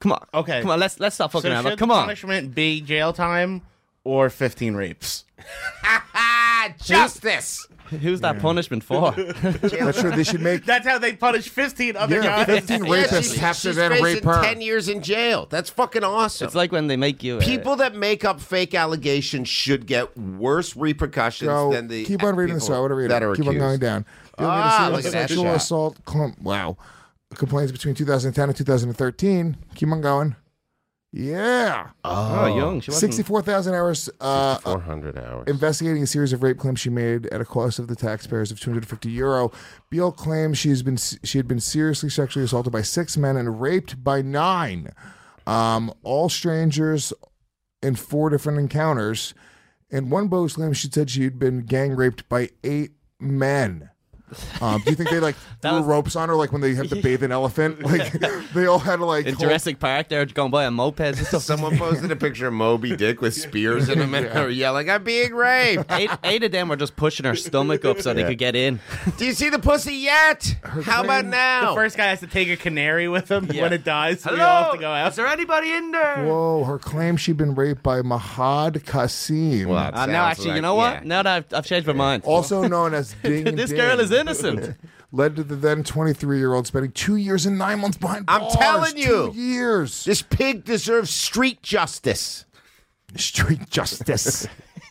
Come on. Okay. Come on, let's let's stop fucking so around. should Come the on. punishment be jail time or fifteen rapes? Justice. Who's that punishment for? That's true. They should make. That's how they punish fifteen other Yeah, guys. fifteen Yeah, rapists she's, have to she's then facing rape her. ten years in jail. That's fucking awesome. It's like when they make you. Uh, People that make up fake allegations should get worse repercussions Go, than the keep on reading this. people I want to read that it. are Keep on accused. going down. Ah, Bill look at that sexual shot. assault. Clump, wow. Complaints between two thousand ten and two thousand thirteen. Keep on going. Yeah. Oh, young. She wasn't- sixty-four thousand hours. Uh, four hundred hours. Investigating a series of rape claims she made at a cost of the taxpayers of two hundred fifty euro. Beale claims she's been she had been seriously sexually assaulted by six men and raped by nine, um, all strangers, in four different encounters. And one boast claims she said she had been gang raped by eight men. Um, do you think they like threw was- ropes on her like when they have to bathe an elephant? Like they all had to like in hold- Jurassic Park, they're going by on mopeds and stuff. Someone posted a picture of Moby Dick with spears in him and Yeah. her yelling, "I'm being raped." eight, eight of them were just pushing her stomach up so they Yeah. could get in. Do you see the pussy yet? How about now? The first guy has to take a canary with him Yeah. when it dies. So we Hello? all have to go out. Is there anybody in there? Whoa, her claim she'd been raped by Mahad Kasim. Well, that Uh, now, sounds actually, you like- know what? yeah. Now that I've, I've changed my mind. Also known as Ding This Ding, girl is innocent. led to the then twenty-three-year-old spending two years and nine months behind I'm bars. telling you. Two years. This pig deserves street justice. Street justice.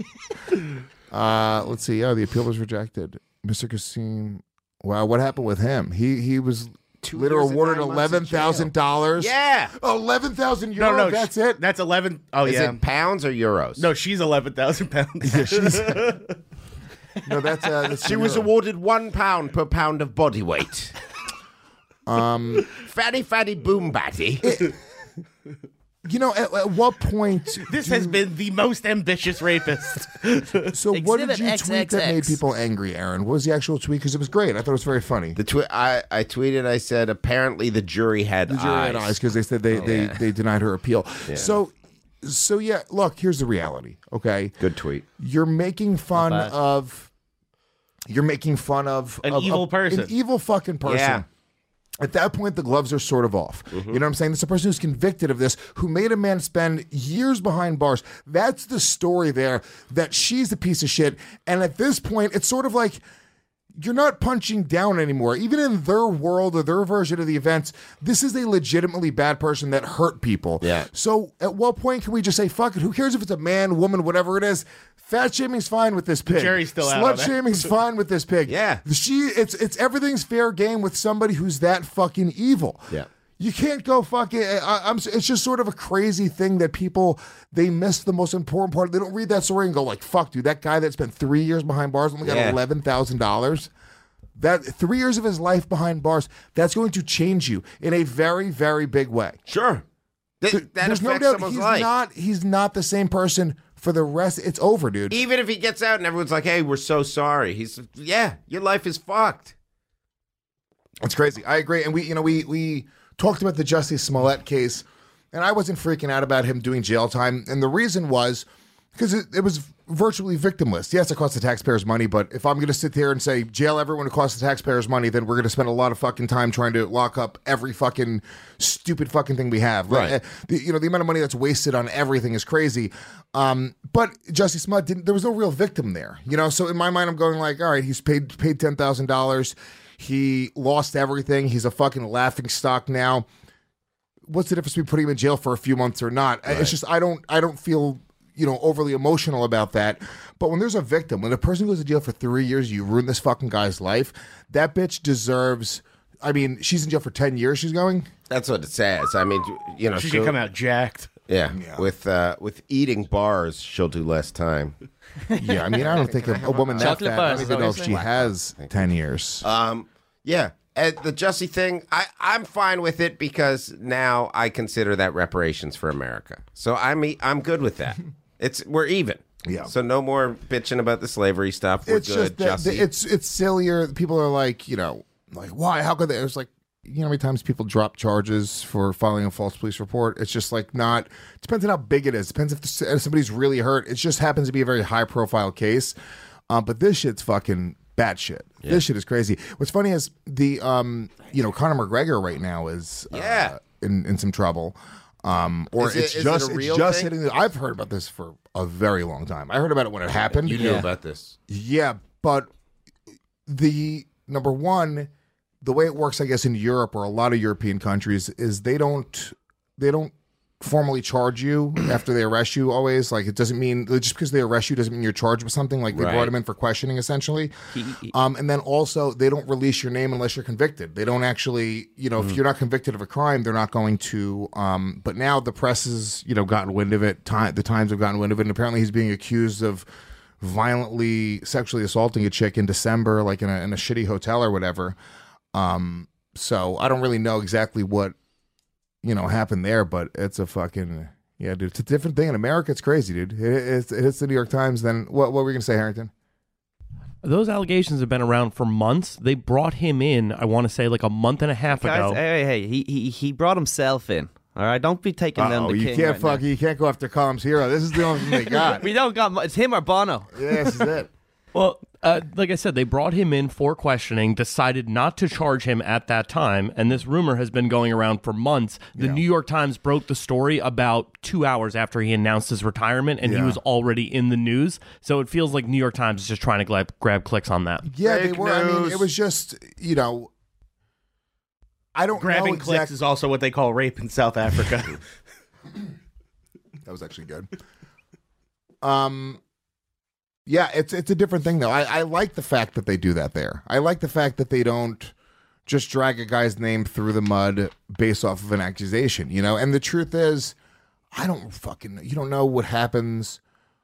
uh, let's see. Oh, the appeal was rejected. Mister Kasim. Wow, what happened with him? He he was later years and awarded nine months in eleven thousand dollars. Yeah. eleven thousand No, euros. no, That's sh- it. That's eleven. Oh Is yeah. it pounds or euros? No, she's eleven thousand pounds. Yeah, she's- no, that's uh, that's She was euro. awarded one pound per pound of body weight. Um, fatty, fatty, boom, batty. you know, at, at what point? This do has you- been the most ambitious rapist. So what did Exhibit you X tweet X that made X. people angry, Aaron? What was the actual tweet? Because it was great. I thought it was very funny. The twi- I, I tweeted, I said, apparently the jury had The jury eyes. had eyes because they said they, they, Yeah. they denied her appeal. So, so yeah. Look, here's the reality. Okay, Good tweet. you're making fun bad. of. You're making fun of An of- evil of- person. An evil fucking person. Yeah. At that point, the gloves are sort of off. Mm-hmm. You know what I'm saying? This is a person who's convicted of this, who made a man spend years behind bars. That's the story there, that she's a piece of shit. And at this point, it's sort of like you're not punching down anymore. Even in their world or their version of the events, this is a legitimately bad person that hurt people. Yeah. So at what point can we just say, fuck it, who cares if it's a man, woman, whatever it is? Fat shaming's fine with this pig. jury's still out Slut on that. shaming's fine with this pig. Yeah. She it's it's everything's fair game with somebody who's that fucking evil. Yeah. You can't go fucking. I, I'm. It's just sort of a crazy thing that people they miss the most important part. They don't read that story and go like, "Fuck, dude, that guy that spent three years behind bars only got Yeah. eleven thousand dollars. That three years of his life behind bars. That's going to change you in a very, very big way. Sure. Th- There- that There's no affects doubt someone's he's life. not. He's not the same person for the rest. It's over, dude. Even if he gets out and everyone's like, hey, we're so sorry. He's, yeah, your life is fucked. It's crazy. I agree. And we, you know, we we talked about the Jussie Smollett case, and I wasn't freaking out about him doing jail time. And the reason was because it, it was virtually victimless. Yes, it cost the taxpayers money, but if I'm going to sit there and say jail everyone who costs the taxpayers money, then we're going to spend a lot of fucking time trying to lock up every fucking stupid fucking thing we have. Right. Uh, the, you know, the amount of money that's wasted on everything is crazy. Um, but Jussie Smollett didn't. There was no real victim there. You know, so in my mind, I'm going like, all right, he's paid paid ten thousand dollars. He lost everything. He's a fucking laughing stock now. What's the difference between putting him in jail for a few months or not? Right. It's just I don't I don't feel, you know, overly emotional about that. But when there's a victim, when a person goes to jail for three years, you ruin this fucking guy's life. That bitch deserves. I mean, she's in jail for ten years. She's going. That's what it says. I mean, you know, She she'll- could come out jacked. Yeah, with uh, with eating bars, she'll do less time. Yeah, I mean, I don't think a, a woman that Chocolate fat. bars, I don't is even that know what if you're she saying? has ten years. Um, yeah, and the Jussie thing, I I'm fine with it because now I consider that reparations for America. So I'm e- I'm good with that. It's we're even. Yeah. So no more bitching about the slavery stuff. We're It's good, just that, Jussie. it's it's sillier. People are like, you know, like why? How could they? It's like, you know, how many times people drop charges for filing a false police report? It's just like not. It depends on how big it is. Depends if, the, if somebody's really hurt. It just happens to be a very high profile case. Um, but this shit's fucking bad shit. Yeah. This shit is crazy. What's funny is the um, you know, Conor McGregor right now is uh, Yeah. in, in some trouble. Um, or Is it- it's is it just a it's real just thing? hitting. The, I've heard about this for a very long time. I heard about it when it happened. You knew about this. Yeah, but the number one, the way it works, I guess, in Europe or a lot of European countries is they don't they don't formally charge you after they arrest you. Always, like, it doesn't mean just because they arrest you doesn't mean you're charged with something. Like, they Right. brought him in for questioning, essentially. Um, and then also they don't release your name unless you're convicted. They don't actually, you know, if you're not convicted of a crime, they're not going to. Um, but now the press has, you know, gotten wind of it. Time, the Times have gotten wind of it, and apparently he's being accused of violently sexually assaulting a chick in December, like in a in a shitty hotel or whatever. Um, so I don't really know exactly what, you know, happened there, but it's a fucking, yeah, dude, it's a different thing. In America, it's crazy, dude. It, it's, it hits the New York Times. Then what, what were we going to say, Harrington? Those allegations have been around for months. They brought him in, I want to say, like a month and a half Guys, ago. hey, hey, hey, he, he, he brought himself in. All right, don't be taking them Oh, to you king can't right fuck, you can't go after Column's hero. This is the only thing they now. got. We don't got much. It's him or Bono. Yeah, this is it. Well, uh, like I said, they brought him in for questioning, decided not to charge him at that time, and this rumor has been going around for months. The Yeah. New York Times broke the story about two hours after he announced his retirement, and he Yeah. was already in the news. So it feels like New York Times is just trying to grab, grab clicks on that. Yeah, they Fake were. I mean, news. it was just, you know, I don't Grabbing know clicks exact- is also what they call rape in South Africa. That was actually good. Um, yeah, it's it's a different thing though. I, I like the fact that they do that there. I like the fact that they don't just drag a guy's name through the mud based off of an accusation, you know. And the truth is, I don't fucking you don't know what happens.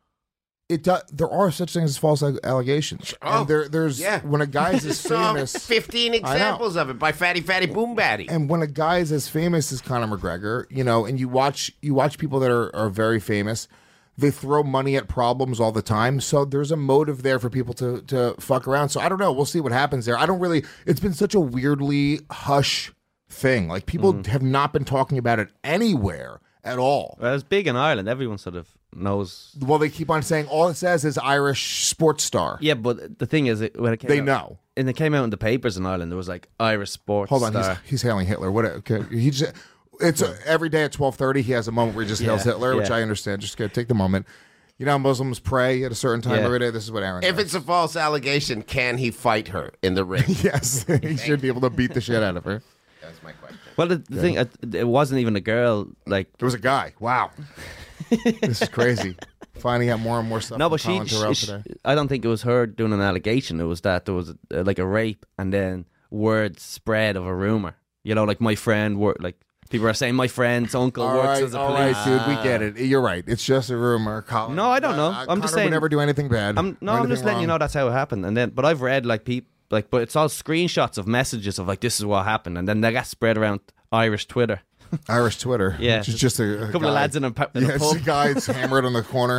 It do, there are such things as false allegations. Oh, and there there's yeah. when a guy's You as saw famous, fifteen I know. examples of it by Fatty Fatty Boom Batty. And when a guy's as famous as Conor McGregor, you know, and you watch you watch people that are, are very famous, they throw money at problems all the time. So there's a motive there for people to to fuck around. So I don't know. We'll see what happens there. I don't really. It's been such a weirdly hush thing. Like people Mm. have not been talking about it anywhere at all. Well, it's big in Ireland. Everyone sort of knows. Well, they keep on saying all it says is Irish sports star. Yeah, but the thing is, it, when it came They out, know. and it came out in the papers in Ireland, there was like Irish sports Hold on, star. he's, he's hailing Hitler. What? Okay, he just. It's uh, every day at twelve thirty. He has a moment where he just hails Yeah, Hitler, which yeah. I understand. Just go take the moment. You know, how Muslims pray at a certain time Yeah. every day. This is what Aaron. If does. it's a false allegation, can he fight her in the ring? yes, he should be able to beat the shit out of her. That's my question. Well, the, the thing, uh, it wasn't even a girl. Like It was a guy. Wow, this is crazy. Finding out more and more stuff. no, from but she, Colin Terrell she- today. I don't think it was her doing an allegation. It was that there was uh, like a rape, and then word spread of a rumor. You know, like my friend, wor- like people are saying my friend's uncle All works right, as a all police. right, dude, we get it. You're right. It's just a rumor. Colin. No, I don't know. Uh, I'm just Connor saying. would never do anything bad. I'm, no, or I'm anything just letting you wrong. know that's how it happened. And then, but I've read like people like, but it's all screenshots of messages of like this is what happened, and then they got spread around Irish Twitter. Irish Twitter. Yeah, which is just a, a couple guy. of lads in a, pu- in yeah, a it's pub. a guy that's hammered on the corner.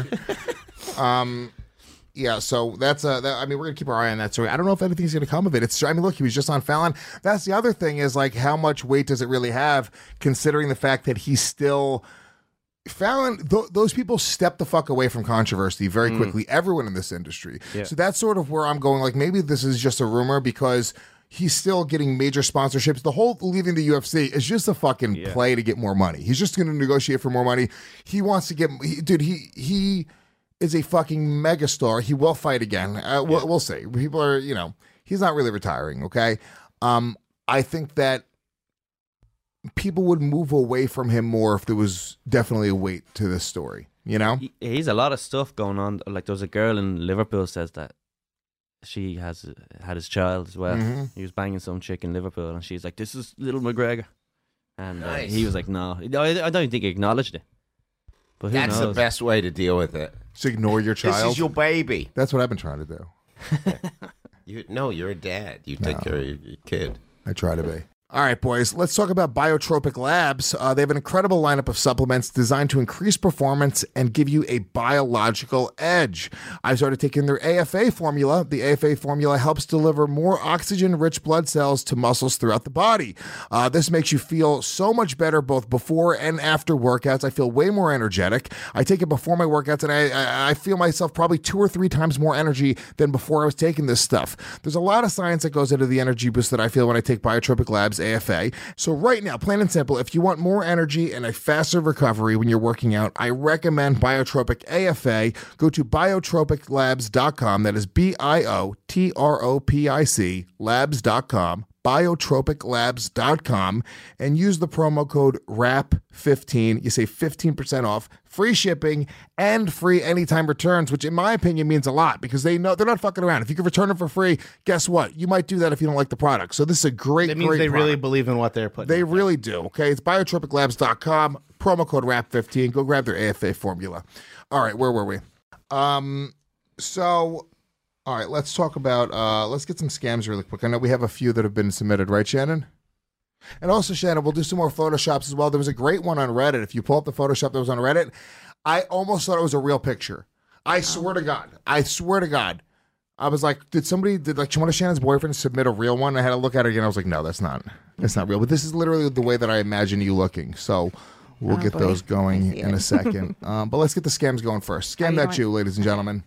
Um, yeah, so that's uh, that, I mean, we're gonna keep our eye on that story. I don't know if anything's gonna come of it. It's, I mean, look, he was just on Fallon. That's the other thing is like, how much weight does it really have, considering the fact that he's still Fallon? Th- those people step the fuck away from controversy very Mm. quickly. Everyone in this industry. Yeah. So that's sort of where I'm going. Like, maybe this is just a rumor because he's still getting major sponsorships. The whole leaving the U F C is just a fucking Yeah. play to get more money. He's just going to negotiate for more money. He wants to get, he, dude. He he is a fucking megastar. He will fight again. Uh, we'll, we'll see. People are, you know, he's not really retiring. Okay, um, I think that people would move away from him more if there was definitely a weight to this story. You know, He, he's a lot of stuff going on. Like there was a girl in Liverpool says that she has had his child as well. Mhm. He was banging some chick in Liverpool, and she's like, "This is little McGregor," and uh, Nice. he was like, "No, I, I don't think he acknowledged it." But who That's knows? the best way to deal with it. to ignore your child. This is your baby. That's what I've been trying to do. You no, you're a dad. You take care of your, your kid. I try to be. All right, boys, let's talk about Biotropic Labs. Uh, they have an incredible lineup of supplements designed to increase performance and give you a biological edge. I started taking their A F A formula. The A F A formula helps deliver more oxygen-rich blood cells to muscles throughout the body. Uh, this makes you feel so much better both before and after workouts. I feel way more energetic. I take it before my workouts, and I, I, I feel myself probably two or three times more energy than before I was taking this stuff. There's a lot of science that goes into the energy boost that I feel when I take Biotropic Labs. Labs A F A. So right now, plain and simple, if you want more energy and a faster recovery when you're working out, I recommend Biotropic A F A. Go to biotropic labs dot com. That is B I O T R O P I C labs dot com. biotropic labs dot com, and use the promo code R A P fifteen. You save fifteen percent off, free shipping, and free anytime returns, which in my opinion means a lot because they know they're not fucking around. If you can return it for free, guess what? You might do that if you don't like the product. So this is a great, That means great they product. really believe in what they're putting. They really do, okay? It's biotropic labs dot com, promo code R A P fifteen. Go grab their A F A formula. All right, where were we? Um, so... All right, let's talk about, uh, let's get some scams really quick. I know we have a few that have been submitted, right, Shannon? And also, Shannon, we'll do some more Photoshops as well. There was a great one on Reddit. If you pull up the Photoshop that was on Reddit, I almost thought it was a real picture. I swear to God. I swear to God. I was like, did somebody, did like one of Shannon's boyfriends submit a real one? I had to look at it again. I was like, no, that's not, that's not real. But this is literally the way that I imagine you looking. So we'll Oh, get boy. those going I see in it. a second. um, but let's get the scams going first. Scam you that doing? you, ladies and gentlemen.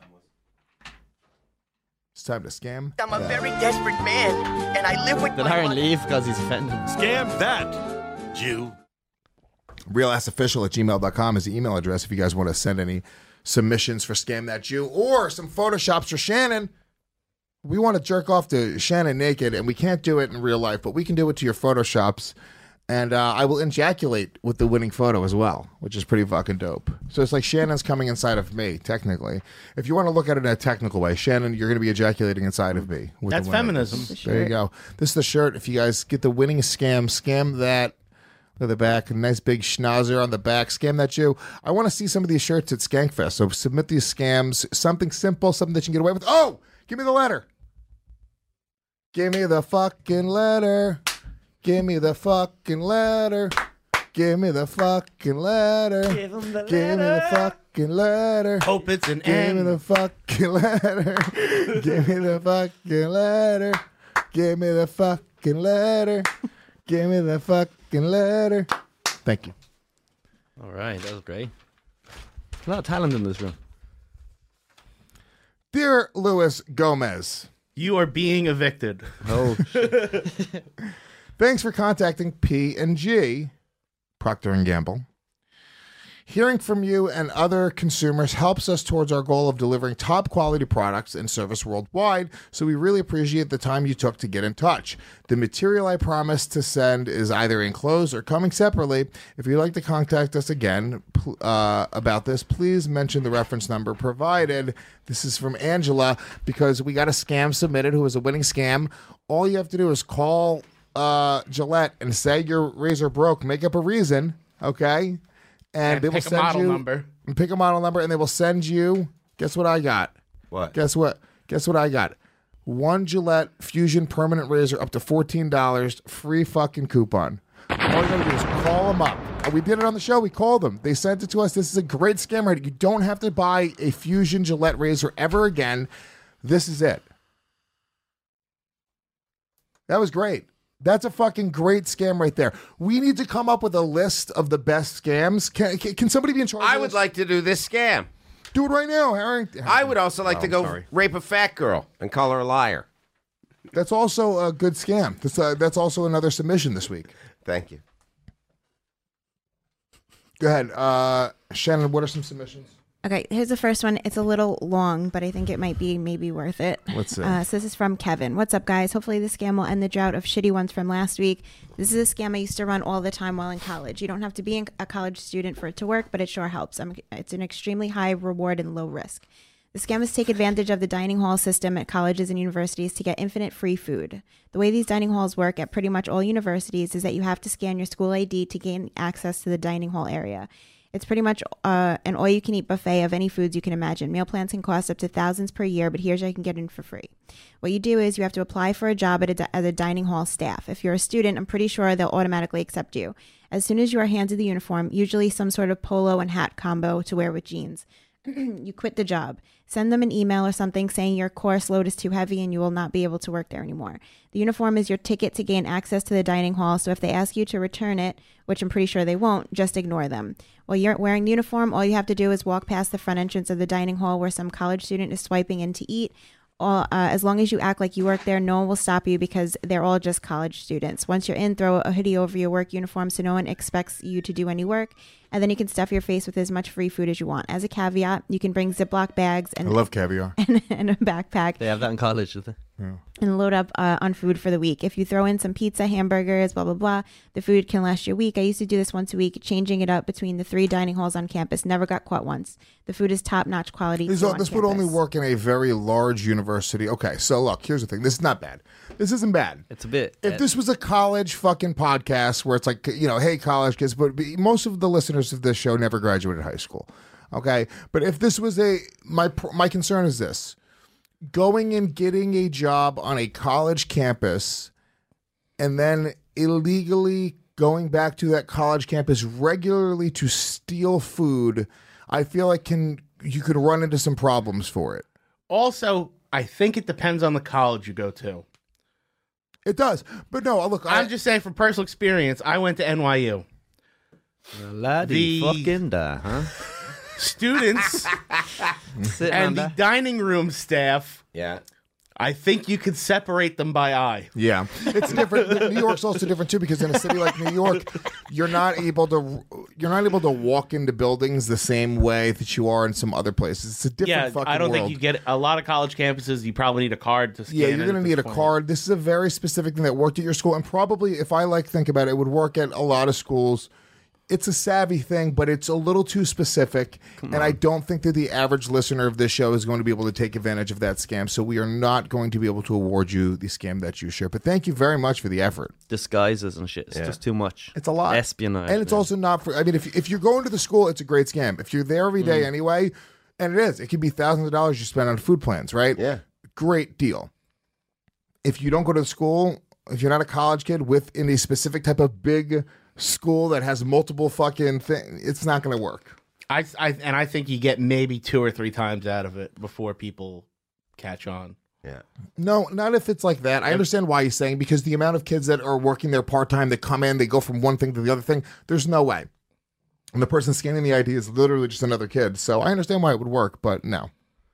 It's time to scam. I'm a very desperate man, and I live with Did my Aaron mother. leave because he's offended? Scam that, Jew. realassofficial at gmail dot com is the email address if you guys want to send any submissions for Scam That Jew or some Photoshops for Shannon. We want to jerk off to Shannon naked, and we can't do it in real life, but we can do it to your Photoshops. And uh, I will ejaculate with the winning photo as well, which is pretty fucking dope. So it's like Shannon's coming inside of me, technically. If you want to look at it in a technical way, Shannon, you're going to be ejaculating inside of me. With That's the winning. feminism. There you go. This is the shirt. If you guys get the winning scam, scam that. At the back, a nice big schnauzer on the back. Scam That Jew. I want to see some of these shirts at Skankfest. So submit these scams. Something simple, something that you can get away with. Oh, give me the letter. Give me the fucking letter. Give me the fucking letter. Give me the fucking letter. Give him the Give me the fucking letter. Hope it's an Give N. me the fucking letter. Give me the fucking letter. Give me the fucking letter. Give me the fucking letter. Thank you. All right, that was great. A lot of talent in this room. Dear Luis Gomez, You are being evicted. Oh, thanks for contacting P and G, Procter and Gamble. Hearing from you and other consumers helps us towards our goal of delivering top quality products and service worldwide, so we really appreciate the time you took to get in touch. The material I promised to send is either enclosed or coming separately. If you'd like to contact us again pl- uh, about this, please mention the reference number provided. This is from Angela, because we got a scam submitted who was a winning scam. All you have to do is call uh, Gillette and say your razor broke. Make up a reason, okay? And, And they will pick a send model you number. and pick a model number, and they will send you. Guess what I got? What? Guess what? Guess what I got? One Gillette Fusion permanent razor up to fourteen dollars, free fucking coupon. All you gotta do is call them up. And we did it on the show. We called them. They sent it to us. This is a great scam right. You don't have to buy a Fusion Gillette razor ever again. This is it. That was great. That's a fucking great scam right there. We need to come up with a list of the best scams. Can, can, can somebody be in charge I of would this? like to do this scam. Do it right now, Harrington. I would also like Oh, to go sorry. rape a fat girl and call her a liar. That's also a good scam. That's, uh, that's also another submission this week. Thank you. Go ahead. Uh, Shannon, what are some submissions? Okay, here's the first one. It's a little long, but I think it might be maybe worth it. Let's see. Uh, so this is from Kevin. What's up, guys? Hopefully this scam will end the drought of shitty ones from last week. This is a scam I used to run all the time while in college. You don't have to be a college student for it to work, but it sure helps. I'm, it's an extremely high reward and low risk. The scammers take advantage of the dining hall system at colleges and universities to get infinite free food. The way these dining halls work at pretty much all universities is that you have to scan your school I D to gain access to the dining hall area. It's pretty much uh, an all-you-can-eat buffet of any foods you can imagine. Meal plans can cost up to thousands per year, but here's how you can get in for free. What you do is you have to apply for a job at a, di- as a dining hall staff. If you're a student, I'm pretty sure they'll automatically accept you. As soon as you are handed the uniform, usually some sort of polo and hat combo to wear with jeans, you quit the job. Send them an email or something saying your course load is too heavy and you will not be able to work there anymore. The uniform is your ticket to gain access to the dining hall, so if they ask you to return it, which I'm pretty sure they won't, just ignore them. While you're wearing the uniform, all you have to do is walk past the front entrance of the dining hall where some college student is swiping in to eat, all, uh, as long as you act like you work there, no one will stop you because they're all just college students. Once you're in, throw a hoodie over your work uniform so no one expects you to do any work. And then you can stuff your face with as much free food as you want. As a caveat, you can bring Ziploc bags and I love caviar. and, and a backpack. They have that in college, do they? Yeah. And load up uh, on food for the week. If you throw in some pizza, hamburgers, blah, blah, blah, the food can last you a week. I used to do this once a week, changing it up between the three dining halls on campus. Never got caught once. The food is top-notch quality. This, too, all- on this would campus. only work in a very large university. Okay, so look, here's the thing. This is not bad. This isn't bad. It's a bit. If this was a college fucking podcast where it's like, you know, hey, college kids, but most of the listeners of this show never graduated high school. Okay? But if this was a, my my concern is this. Going and getting a job on a college campus and then illegally going back to that college campus regularly to steal food, I feel like can you could run into some problems for it. Also, I think it depends on the college you go to. It does. But no, look, I'm I, just saying from personal experience, I went to N Y U. Laddie The- fucking da, huh? Students Sitting on and the that. dining room staff, Yeah. I think you could separate them by eye. Yeah, it's different. New York's also different too because in a city like New York, you're not able to you're not able to walk into buildings the same way that you are in some other places. It's a different Yeah, fucking I don't world. think you get a lot of college campuses. You probably need a card to scan. Yeah, in you're at going to this need a point. card. This is a very specific thing that worked at your school, and probably, if I like think about it, it would work at a lot of schools. It's a savvy thing, but it's a little too specific, and I don't think that the average listener of this show is going to be able to take advantage of that scam. So we are not going to be able to award you the scam that you share. But thank you very much for the effort. Disguises and shit. It's Yeah. just too much. It's a lot. Espionage. And it's man. also not for, I mean, if, if you're going to the school, it's a great scam. If you're there every Mm. day anyway, and it is, it could be thousands of dollars you spend on food plans, right? Yeah. Great deal. If you don't go to school, if you're not a college kid within a specific type of big school that has multiple fucking things, it's not going to work. I, I and I think you get maybe two or three times out of it before people catch on. Yeah. No, not if it's like that. I understand why he's saying, because the amount of kids that are working there part-time, that come in, they go from one thing to the other thing, there's no way. And the person scanning the I D is literally just another kid. So I understand why it would work, but no.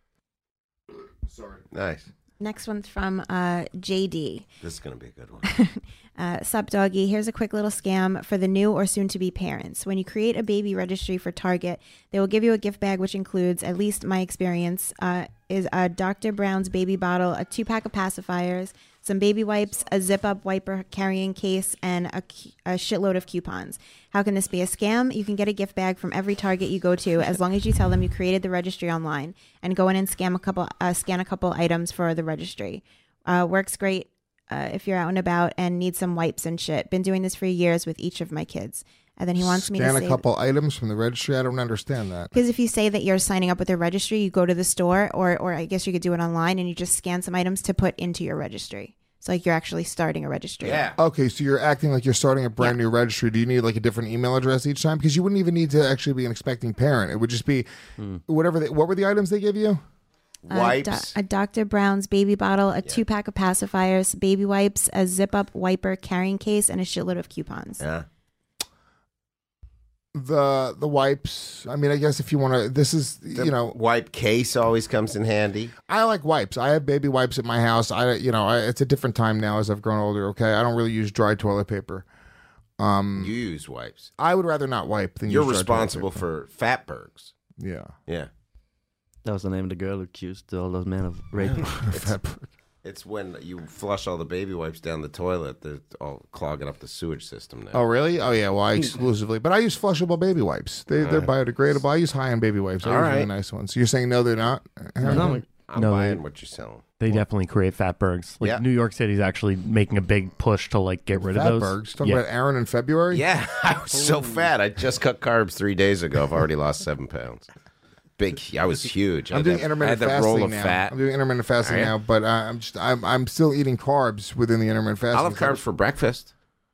Sorry. Nice. Next one's from uh, J D. This is going to be a good one. Uh, sup, doggy. Here's a quick little scam for the new or soon-to-be parents. When you create a baby registry for Target, they will give you a gift bag which includes, at least my experience, uh, is a Doctor Brown's baby bottle, a two-pack of pacifiers, some baby wipes, a zip-up wiper carrying case, and a, cu- a shitload of coupons. How can this be a scam? You can get a gift bag from every Target you go to as long as you tell them you created the registry online and go in and scam a couple, uh, scan a couple items for the registry. Uh, works great. Uh, if you're out and about and need some wipes and shit. Been doing this for years with each of my kids. And then he wants me to Scan say a couple items from the registry. I don't understand that. because if you say that you're signing up with their registry, you go to the store, or or I guess you could do it online, and you just scan some items to put into your registry. So like you're actually starting a registry. Okay, so you're acting like you're starting a brand new registry. Do you need like a different email address each time? Because you wouldn't even need to actually be an expecting parent. It would just be whatever. They, what were the items they give you? A, do- a Doctor Brown's baby bottle, a two pack of pacifiers, baby wipes, a zip up wiper carrying case, and a shitload of coupons. Yeah. The the wipes. I mean, I guess if you want to, this is The you know, wipe case always comes in handy. I like wipes. I have baby wipes at my house. I you know, I, it's a different time now as I've grown older. Okay, I don't really use dry toilet paper. Um, You use wipes. I would rather not wipe than You're use dry toilet responsible paper. for Fatbergs. Yeah. Yeah. That was the name of the girl who accused all those men of raping. It's, it's when you flush all the baby wipes down the toilet, they're all clogging up the sewage system now. Oh really? Oh yeah. Well, I exclusively, but I use flushable baby wipes. They they're All right. biodegradable. I use high end baby wipes. I All use really right. nice ones. You're saying no, they're not. No, I'm no, buying they- what you're selling. They definitely create fatbergs. Like Yeah. New York City's actually making a big push to like get rid of those. Fatbergs. Talking Yeah. about Aaron in February. Yeah, I was so fat. I just cut carbs three days ago. I've already lost seven pounds. Big. I was huge. I I'm had doing that- intermittent I had that roll fasting of now. fat. I'm doing intermittent fasting Are ya? now, but uh, I'm just I'm I'm still eating carbs within the intermittent fasting. I'll have carbs for breakfast.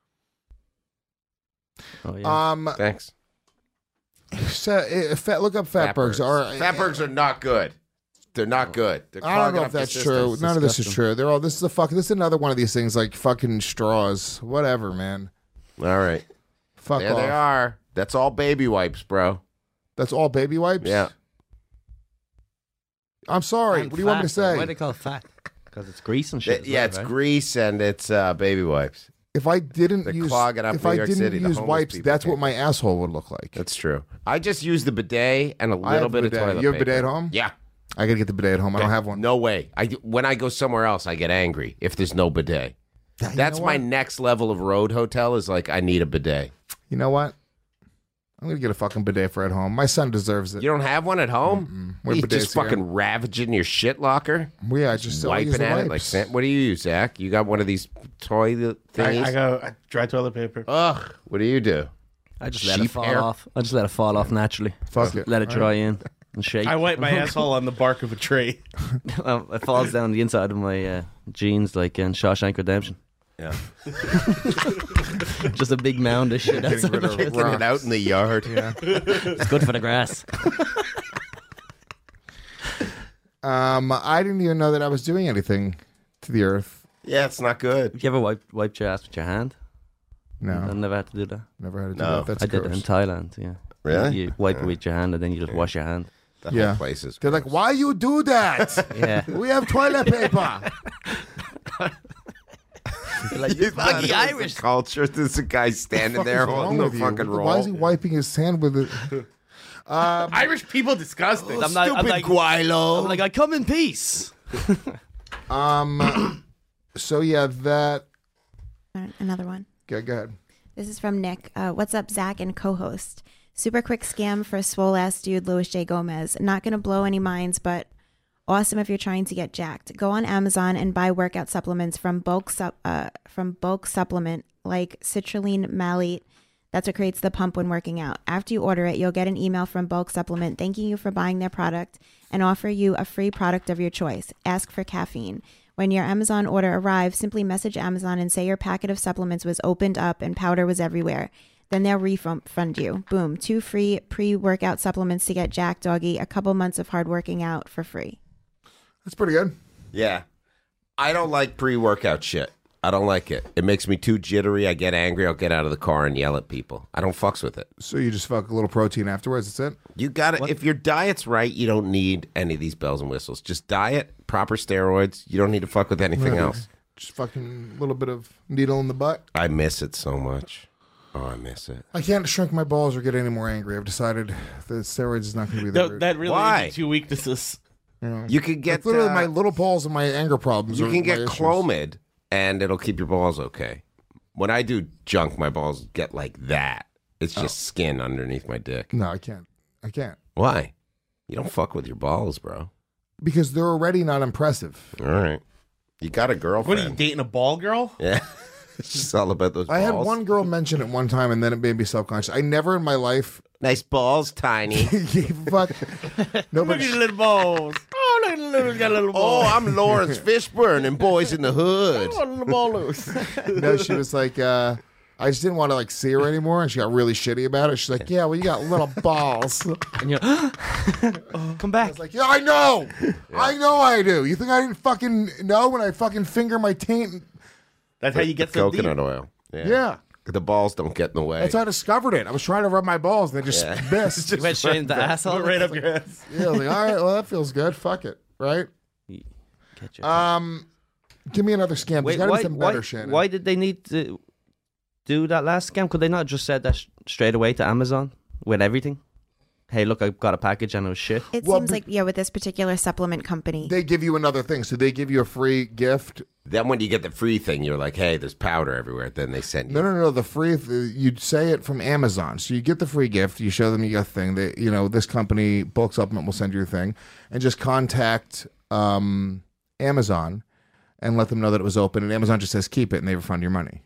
Oh yeah. Um, Thanks. so, uh, fat, look up Fatbergs. Fatbergs. Fatbergs are not good. They're not good. They're I don't know clogging if up the that's system. true. It's None of this is disgusting. true. They're all. This is a fuck. This is another one of these things like fucking straws. Whatever, man. All right. Fuck there off. they are. That's all baby wipes, bro. That's all baby wipes. Yeah. I'm sorry. And What do you want me to fat. say? Why do they call it fat? Because it's grease and shit. as yeah, well, it's right? grease and it's uh, baby wipes. If I didn't The use clogging up if New I York didn't City, the use homeless wipes, people that's what my asshole would look like. That's true. I just use the bidet and a I little have a bit bidet. of toilet You have a paper. bidet at home? Yeah. I gotta get the bidet at home. I don't have one. No way. I do- when I go somewhere else, I get angry if there's no bidet. That's know my what? next level of road hotel. Is like I need a bidet. You know what? I'm gonna get a fucking bidet for at home. My son deserves it. You don't have one at home? We have You bidets just here. fucking ravaging your shit locker? Well, yeah, I just still wiping use the at it like wipes. Sam- what do you use, Zach? You got one of these toilet I, thingies? I go I dry toilet paper. Ugh. What do you do? I just let it Sheep fall hair? off. I just let it fall off naturally. Fuck it. Let it dry in and shake. I wipe my asshole on the bark of a tree. Well, it falls down the inside of my uh, jeans like in Shawshank Redemption. Yeah. Just a big mound of shit. Getting rid of outside. Getting it out in the yard. Yeah. It's good for the grass. Um, I didn't even know that I was doing anything to the earth. Yeah, it's not good. Have you ever wiped, wiped your ass with your hand? No. I never had to do that. Never had to do No. that. That's I did it gross. in Thailand, yeah. Really? You wipe it with your hand and then you just wash your hand. That Yeah. whole place is They're like, why you do that? Yeah. We have toilet paper. Like, you fucking Irish. culture. There's a guy standing there What's wrong holding a with you? fucking roll. Why is he wiping his hand with it? Um, Irish people disgusting. I'm not, I'm Stupid like, Guilo. I'm like, I come in peace. um. So yeah, that. All right, another one. Okay, go ahead. This is from Nick. Uh, What's up, Zach and co-host? Super quick scam for a swole ass dude, Louis J. Gomez. Not gonna blow any minds, but awesome if you're trying to get jacked. Go on Amazon and buy workout supplements from bulk sup, uh, from bulk supplement like citrulline malate. That's what creates the pump when working out. After you order it, you'll get an email from Bulk Supplement thanking you for buying their product and offer you a free product of your choice. Ask for caffeine. When your Amazon order arrives, simply message Amazon and say your packet of supplements was opened up and powder was everywhere. Then they'll refund you. Boom. Two free pre-workout supplements to get jacked, doggy. A couple months of hard working out for free. That's pretty good. Yeah. I don't like pre-workout shit. I don't like it. It makes me too jittery. I get angry. I'll get out of the car and yell at people. I don't fucks with it. So you just fuck a little protein afterwards. That's it. You got to If your diet's right, you don't need any of these bells and whistles. Just diet, proper steroids. You don't need to fuck with anything Right. else. Just fucking little bit of needle in the butt. I miss it so much. Oh, I miss it. I can't shrink my balls or get any more angry. I've decided that steroids is not going to be the No, route. that really Why? is two weaknesses. You know? You could get Like, literally uh, my little balls and my anger problems. You are can my get issues. Clomid, and it'll keep your balls okay. When I do junk, my balls get like that. It's just skin underneath my dick. No, I can't. I can't Why? You don't fuck with your balls, bro. because they're already not impressive. All right. You got a What girlfriend. are you dating a ball girl? Yeah. It's just all about those balls. I had one girl mention it one time, and then it made me self-conscious. I never in my life. Nice balls, tiny. Fuck. Nobody. Look at the little balls. Oh, look at the little, got a little Oh, ball. I'm Lawrence Fishburne and Boys in the Hood. Oh, little ball loose. No, she was like, uh, I just didn't want to like see her anymore, and she got really shitty about it. She's like, "Yeah, well, you got little balls." And you're, oh, come back. I was like, "Yeah, I know, I know, I do." You think I didn't fucking know when I fucking finger my taint? That's how you get the so coconut deep. oil. Yeah. Yeah. The balls don't get in the way. That's how I discovered it. I was trying to rub my balls, and they just Yeah. missed. You went straight into the asshole. Right up your ass. Yeah, I was like, all right, well, that feels good. Fuck it, right? Get your- Um, give me another scam. There's Wait, got to why, be some why, better, Shannon. why did they need to do that last scam? Could they not just said that sh- straight away to Amazon with everything? Hey, look, I got a package and it was shit. It Well, seems be- like, yeah, with this particular supplement company. They give you another thing, so they give you a free gift. Then when you get the free thing, you're like, hey, there's powder everywhere. Then they send you. No, no, no. The free, you'd say it from Amazon. So you get the free gift. You show them you got a thing. They, you know, this company, Bulk Supplement, will send you a thing, and just contact um, Amazon and let them know that it was open. And Amazon just says keep it, and they refund your money.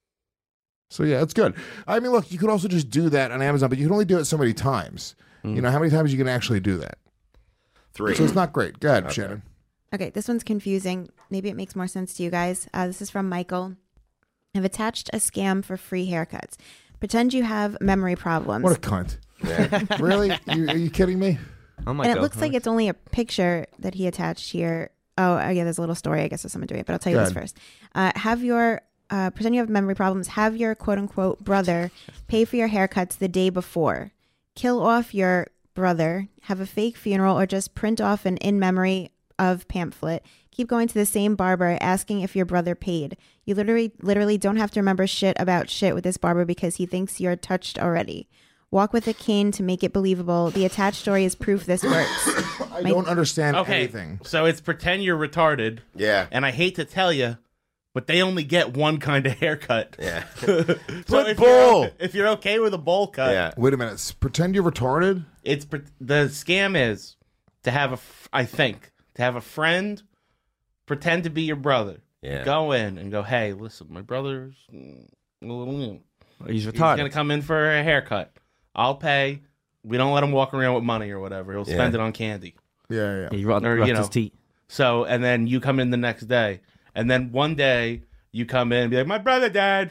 So yeah, it's good. I mean, look, you could also just do that on Amazon, but you can only do it so many times. You know, how many times you can actually do that? Three. So it's not great. Go ahead, Okay. Shannon. Okay, this one's confusing. Maybe it makes more sense to you guys. Uh, this is from Michael. I've attached a scam for free haircuts. Pretend you have memory problems. What a cunt. Really? You, are you kidding me? Oh my and God. it looks like it's only a picture that he attached here. Oh, oh yeah, there's a little story, I guess, of someone doing it, but I'll tell you Go this ahead. first. Uh, have your, uh, pretend you have memory problems. Have your quote unquote brother pay for your haircuts the day before. Kill off your brother, have a fake funeral, or just print off an in memory of pamphlet. Keep going to the same barber asking if your brother paid. You literally literally don't have to remember shit about shit with this barber because he thinks you're touched already. Walk with a cane to make it believable. The attached story is proof this works. I My, don't understand okay, anything. So it's pretend you're retarded. Yeah. And I hate to tell you, but they only get one kind of haircut. Yeah. So Put if bowl. You're, if you're okay with a bowl cut. Yeah. Wait a minute. S- Pretend you're retarded? It's the scam is to have a, I think, to have a friend pretend to be your brother. Yeah. Go in and go, hey, listen, my brother's He's retarded. He's He's going to come in for a haircut. I'll pay. We don't let him walk around with money or whatever. He'll spend Yeah. it on candy. Yeah, yeah. He rot, Or, rot you know. his teeth. So, and then you come in the next day. And then one day you come in and be like, my brother died.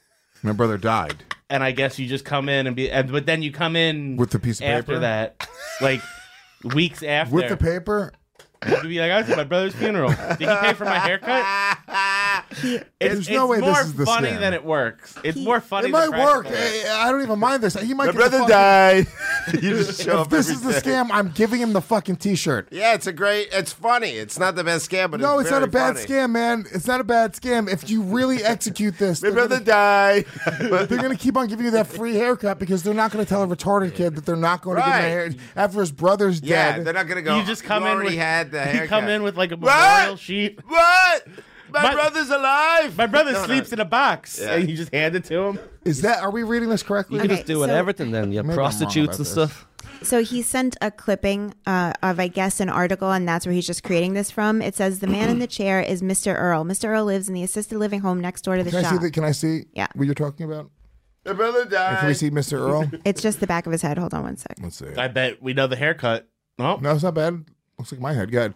My brother died. And I guess you just come in and be, and, but then you come in With the piece of after paper? that, like weeks after. With the paper? You could be like, I was at my brother's funeral. Did he pay for my haircut? It's, There's it's no way more this is the funny scam. than it works. It's more funny It than might work. practical. I, I don't even mind this. He might My get brother the died. fucking- You just show if up this every is the day. scam, I'm giving him the fucking T-shirt. Yeah, it's a great. It's funny. It's not the best scam, but No, it's it's not a very bad funny. scam, man. It's not a bad scam. If you really execute this, My they're brother gonna, died. they're going to keep on giving you that free haircut because they're not going to tell a retarded kid that they're not going to Right. give him a hair after his brother's Yeah, dead. they're not gonna go. You just come "You in already with, had the you haircut." come in with like a What? memorial sheet. What? My, My- brother's alive. My brother No, no. sleeps in a box, Yeah. and you just hand it to him. Is that? Are we reading this correctly? You can Okay, just do it so- everything then. You have Maybe I'm wrong prostitutes about and this. stuff. So he sent a clipping uh, of, I guess, an article, and that's where he's just creating this from. It says, the man in the chair is Mister Earl. Mister Earl lives in the assisted living home next door to the Can I shop. see the, Can I see Yeah. what you're talking about? My brother And died. can we see Mister Earl? It's just the back of his head. Hold on one sec. Let's see. I bet we know the haircut. Oh, No, it's not bad. Looks like my head. Good.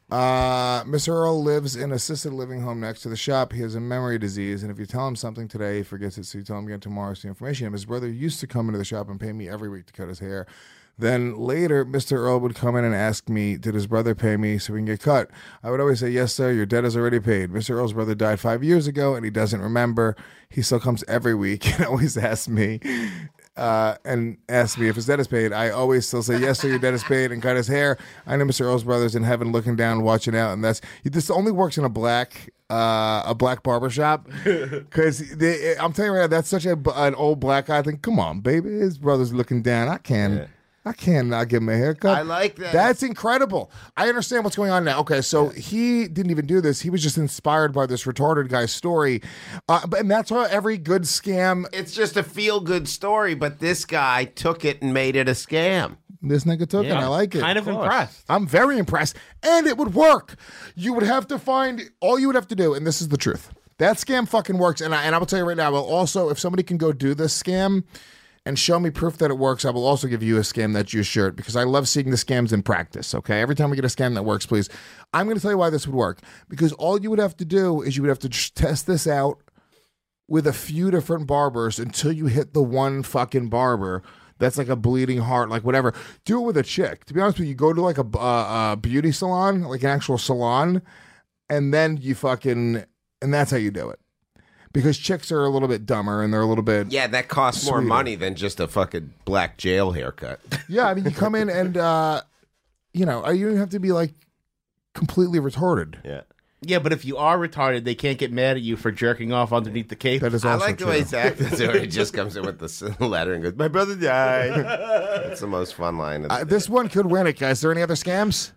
Uh, Mister Earl lives in an assisted living home next to the shop. He has a memory disease, and if you tell him something today, he forgets it. So you tell him again tomorrow. So the information. His brother used to come into the shop and pay me every week to cut his hair. Then later, Mister Earl would come in and ask me, did his brother pay me so we can get cut? I would always say, yes, sir, your debt is already paid. Mister Earl's brother died five years ago, and he doesn't remember. He still comes every week and always asks me, uh, and asks me if his debt is paid. I always still say, yes, sir, your debt is paid, and cut his hair. I know Mister Earl's brother's in heaven looking down, watching out, and that's, this only works in a black uh, a black barbershop. Because I'm telling you right now, that's such a, an old black guy thing. Come on, baby. His brother's looking down. I can't. Yeah. I cannot give him a haircut. I like that. That's incredible. I understand what's going on now. Okay, so he didn't even do this. He was just inspired by this retarded guy's story. Uh, but and that's how every good scam. It's just a feel-good story, but this guy took it and made it a scam. This nigga took it. Yeah, I like it. kind of impressed. I'm very impressed. And it would work. You would have to find, all you would have to do, and this is the truth. That scam fucking works. And I, and I will tell you right now, I will also, if somebody can go do this scam and show me proof that it works, I will also give you a scam that's your shirt because I love seeing the scams in practice, okay? Every time we get a scam that works, please. I'm going to tell you why this would work. Because all you would have to do is you would have to just test this out with a few different barbers until you hit the one fucking barber that's like a bleeding heart, like whatever. Do it with a chick. To be honest with you, go to like a, uh, a beauty salon, like an actual salon, and then you fucking, and that's how you do it. Because chicks are a little bit dumber and they're a little bit Yeah, that costs more sweeter. money than just a fucking black jail haircut. Yeah, I mean, you come in and, uh, you know, you don't have to be like completely retarded. Yeah. Yeah, but if you are retarded, they can't get mad at you for jerking off underneath the cape. That is I also like the true. way Zach does it, where he just comes in with the letter and goes, my brother died. That's the most fun line. Of the Uh, day. this one could win it, guys. Is there any other scams?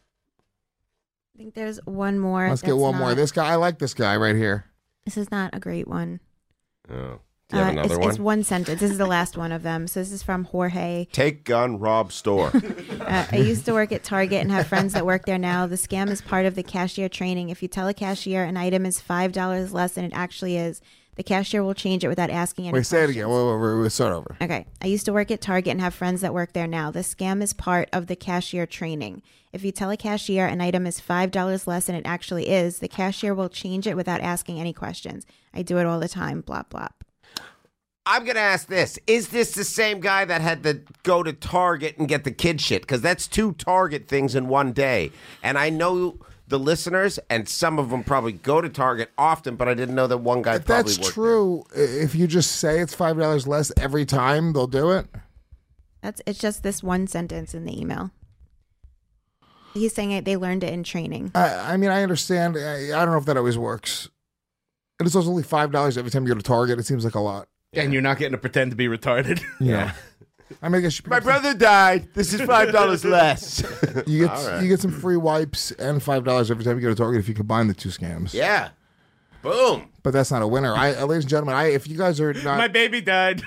I think there's one more. Let's get that's one more. not- This guy, I like this guy right here. This is not a great one. Oh. Do you have Uh, another it's, one? it's one sentence. This is the last one of them. So this is from Jorge. Take gun, rob store. Uh, I used to work at Target and have friends that work there now. The scam is part of the cashier training. If you tell a cashier an item is five dollars less than it actually is, the cashier will change it without asking any Wait, say it questions. again. Wait, wait, wait, wait, start over. Okay. I used to work at Target and have friends that work there now. The scam is part of the cashier training. If you tell a cashier an item is five dollars less than it actually is, the cashier will change it without asking any questions. I do it all the time. Blah, blah. I'm going to ask this. Is this the same guy that had to go to Target and get the kid shit? Because that's two Target things in one day. And I know the listeners, and some of them probably go to Target often, but I didn't know that one guy If probably that's worked true, if you just say it's five dollars less every time, they'll do it. That's it's just this one sentence in the email. He's saying it, they learned it in training. I, I mean, I understand. I, I don't know if that always works. And it's also only five dollars every time you go to Target. It seems like a lot. And you're not getting to pretend to be retarded. Yeah. I mean, I guess you My brother died. This is five dollars less. You get All right. you get some free wipes and five dollars every time you go to Target if you combine the two scams. Yeah. Boom. But that's not a winner. I, uh, ladies and gentlemen, I if you guys are not My baby died.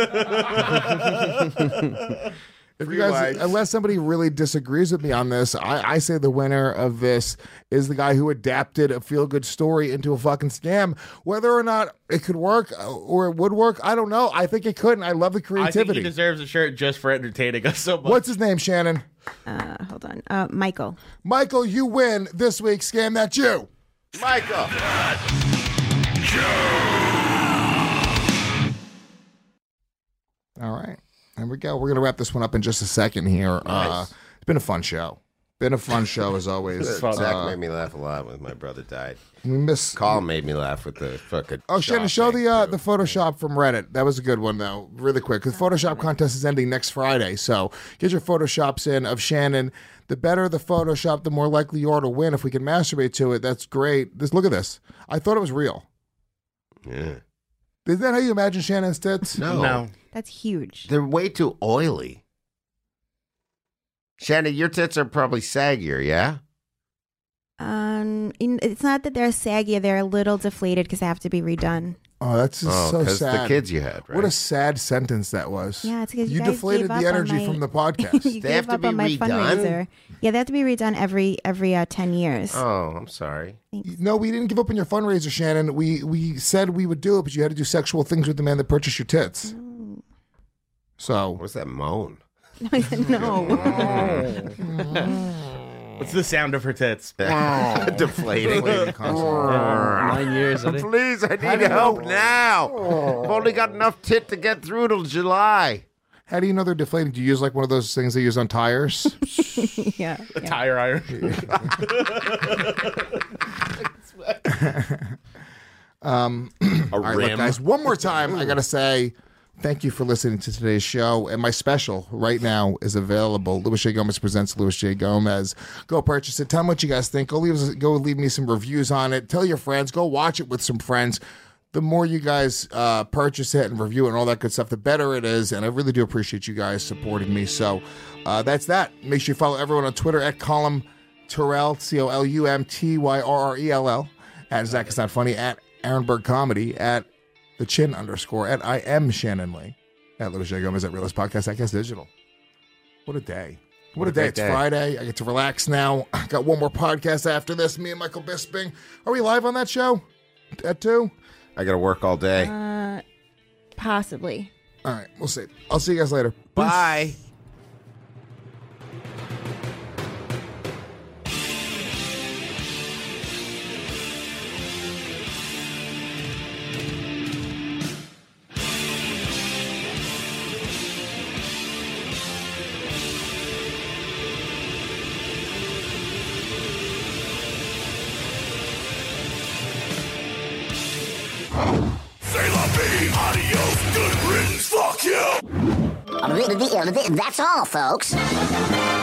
If Free you guys, wipes. unless somebody really disagrees with me on this, I, I say the winner of this is the guy who adapted a feel-good story into a fucking scam. Whether or not it could work or it would work, I don't know. I think it could, and I love the I think creativity. he deserves a shirt just for entertaining us so much. What's his name, Shannon? Uh, hold on. Uh, Michael. Michael, you win this week's Scam That You. Michael. All right. There we go. We're going to wrap this one up in just a second here. Uh, it's been a fun show. Been a fun show as always. Zach Uh, made me laugh a lot when my brother died. We miss. Colin made me laugh with the fucking. Oh, Shannon, show the uh, the Photoshop from Reddit. That was a good one, though. Really quick. The Photoshop contest is ending next Friday. So get your Photoshops in of Shannon. The better the Photoshop, the more likely you are to win. If we can masturbate to it, that's great. This, look at this. I thought it was real. Yeah. Is that how you imagine Shannon's tits? No. No. That's huge. They're way too oily. Shannon, your tits are probably saggier, yeah? Um, in- it's not that they're saggy; they're a little deflated because they have to be redone. Oh, that's just Oh, so 'cause the sad. kids you had, What a sad sentence that was. Yeah, it's because you, you guys deflated gave up the energy on my, from the podcast. you gave up on my fundraiser. Yeah, they have to be redone every every uh, ten years. Oh, I'm sorry. No, we didn't give up on your fundraiser, Shannon. We we said we would do it, but you had to do sexual things with the man that purchased your tits. So what's that moan? No, I said no. What's the sound of her tits? Deflating. Nine years, I think. Please, I How need do you help know? now. I've only got enough tit to get through till July. How do you know they're deflating? Do you use like one of those things they use on tires? yeah. A tire iron. um, all right, look, rim. guys, one more time, I got to say thank you for listening to today's show. And my special right now is available. Louis J. Gomez presents Louis J. Gomez. Go purchase it. Tell me what you guys think. Go leave, us- go leave me some reviews on it. Tell your friends. Go watch it with some friends. The more you guys uh, purchase it and review it and all that good stuff, the better it is. And I really do appreciate you guys supporting me. So uh, that's that. Make sure you follow everyone on Twitter at Colum Terrell, C O L U M T Y R R E L L, at Zach Is Not Funny, at Aaronberg Comedy, at the chin underscore, at I am Shannon Lee, at Louis J. Gomez, at Realist Podcast, at Guess Digital. What a day. What, What a a day. great It's day. Friday. I get to relax now. Got one more podcast after this. Me and Michael Bisping. Are we live on that show? At two? I got to work all day. Uh, possibly. All right, we'll see. I'll see you guys later. Bye. Say la vie, adios, good riddance, fuck you! That's all, folks.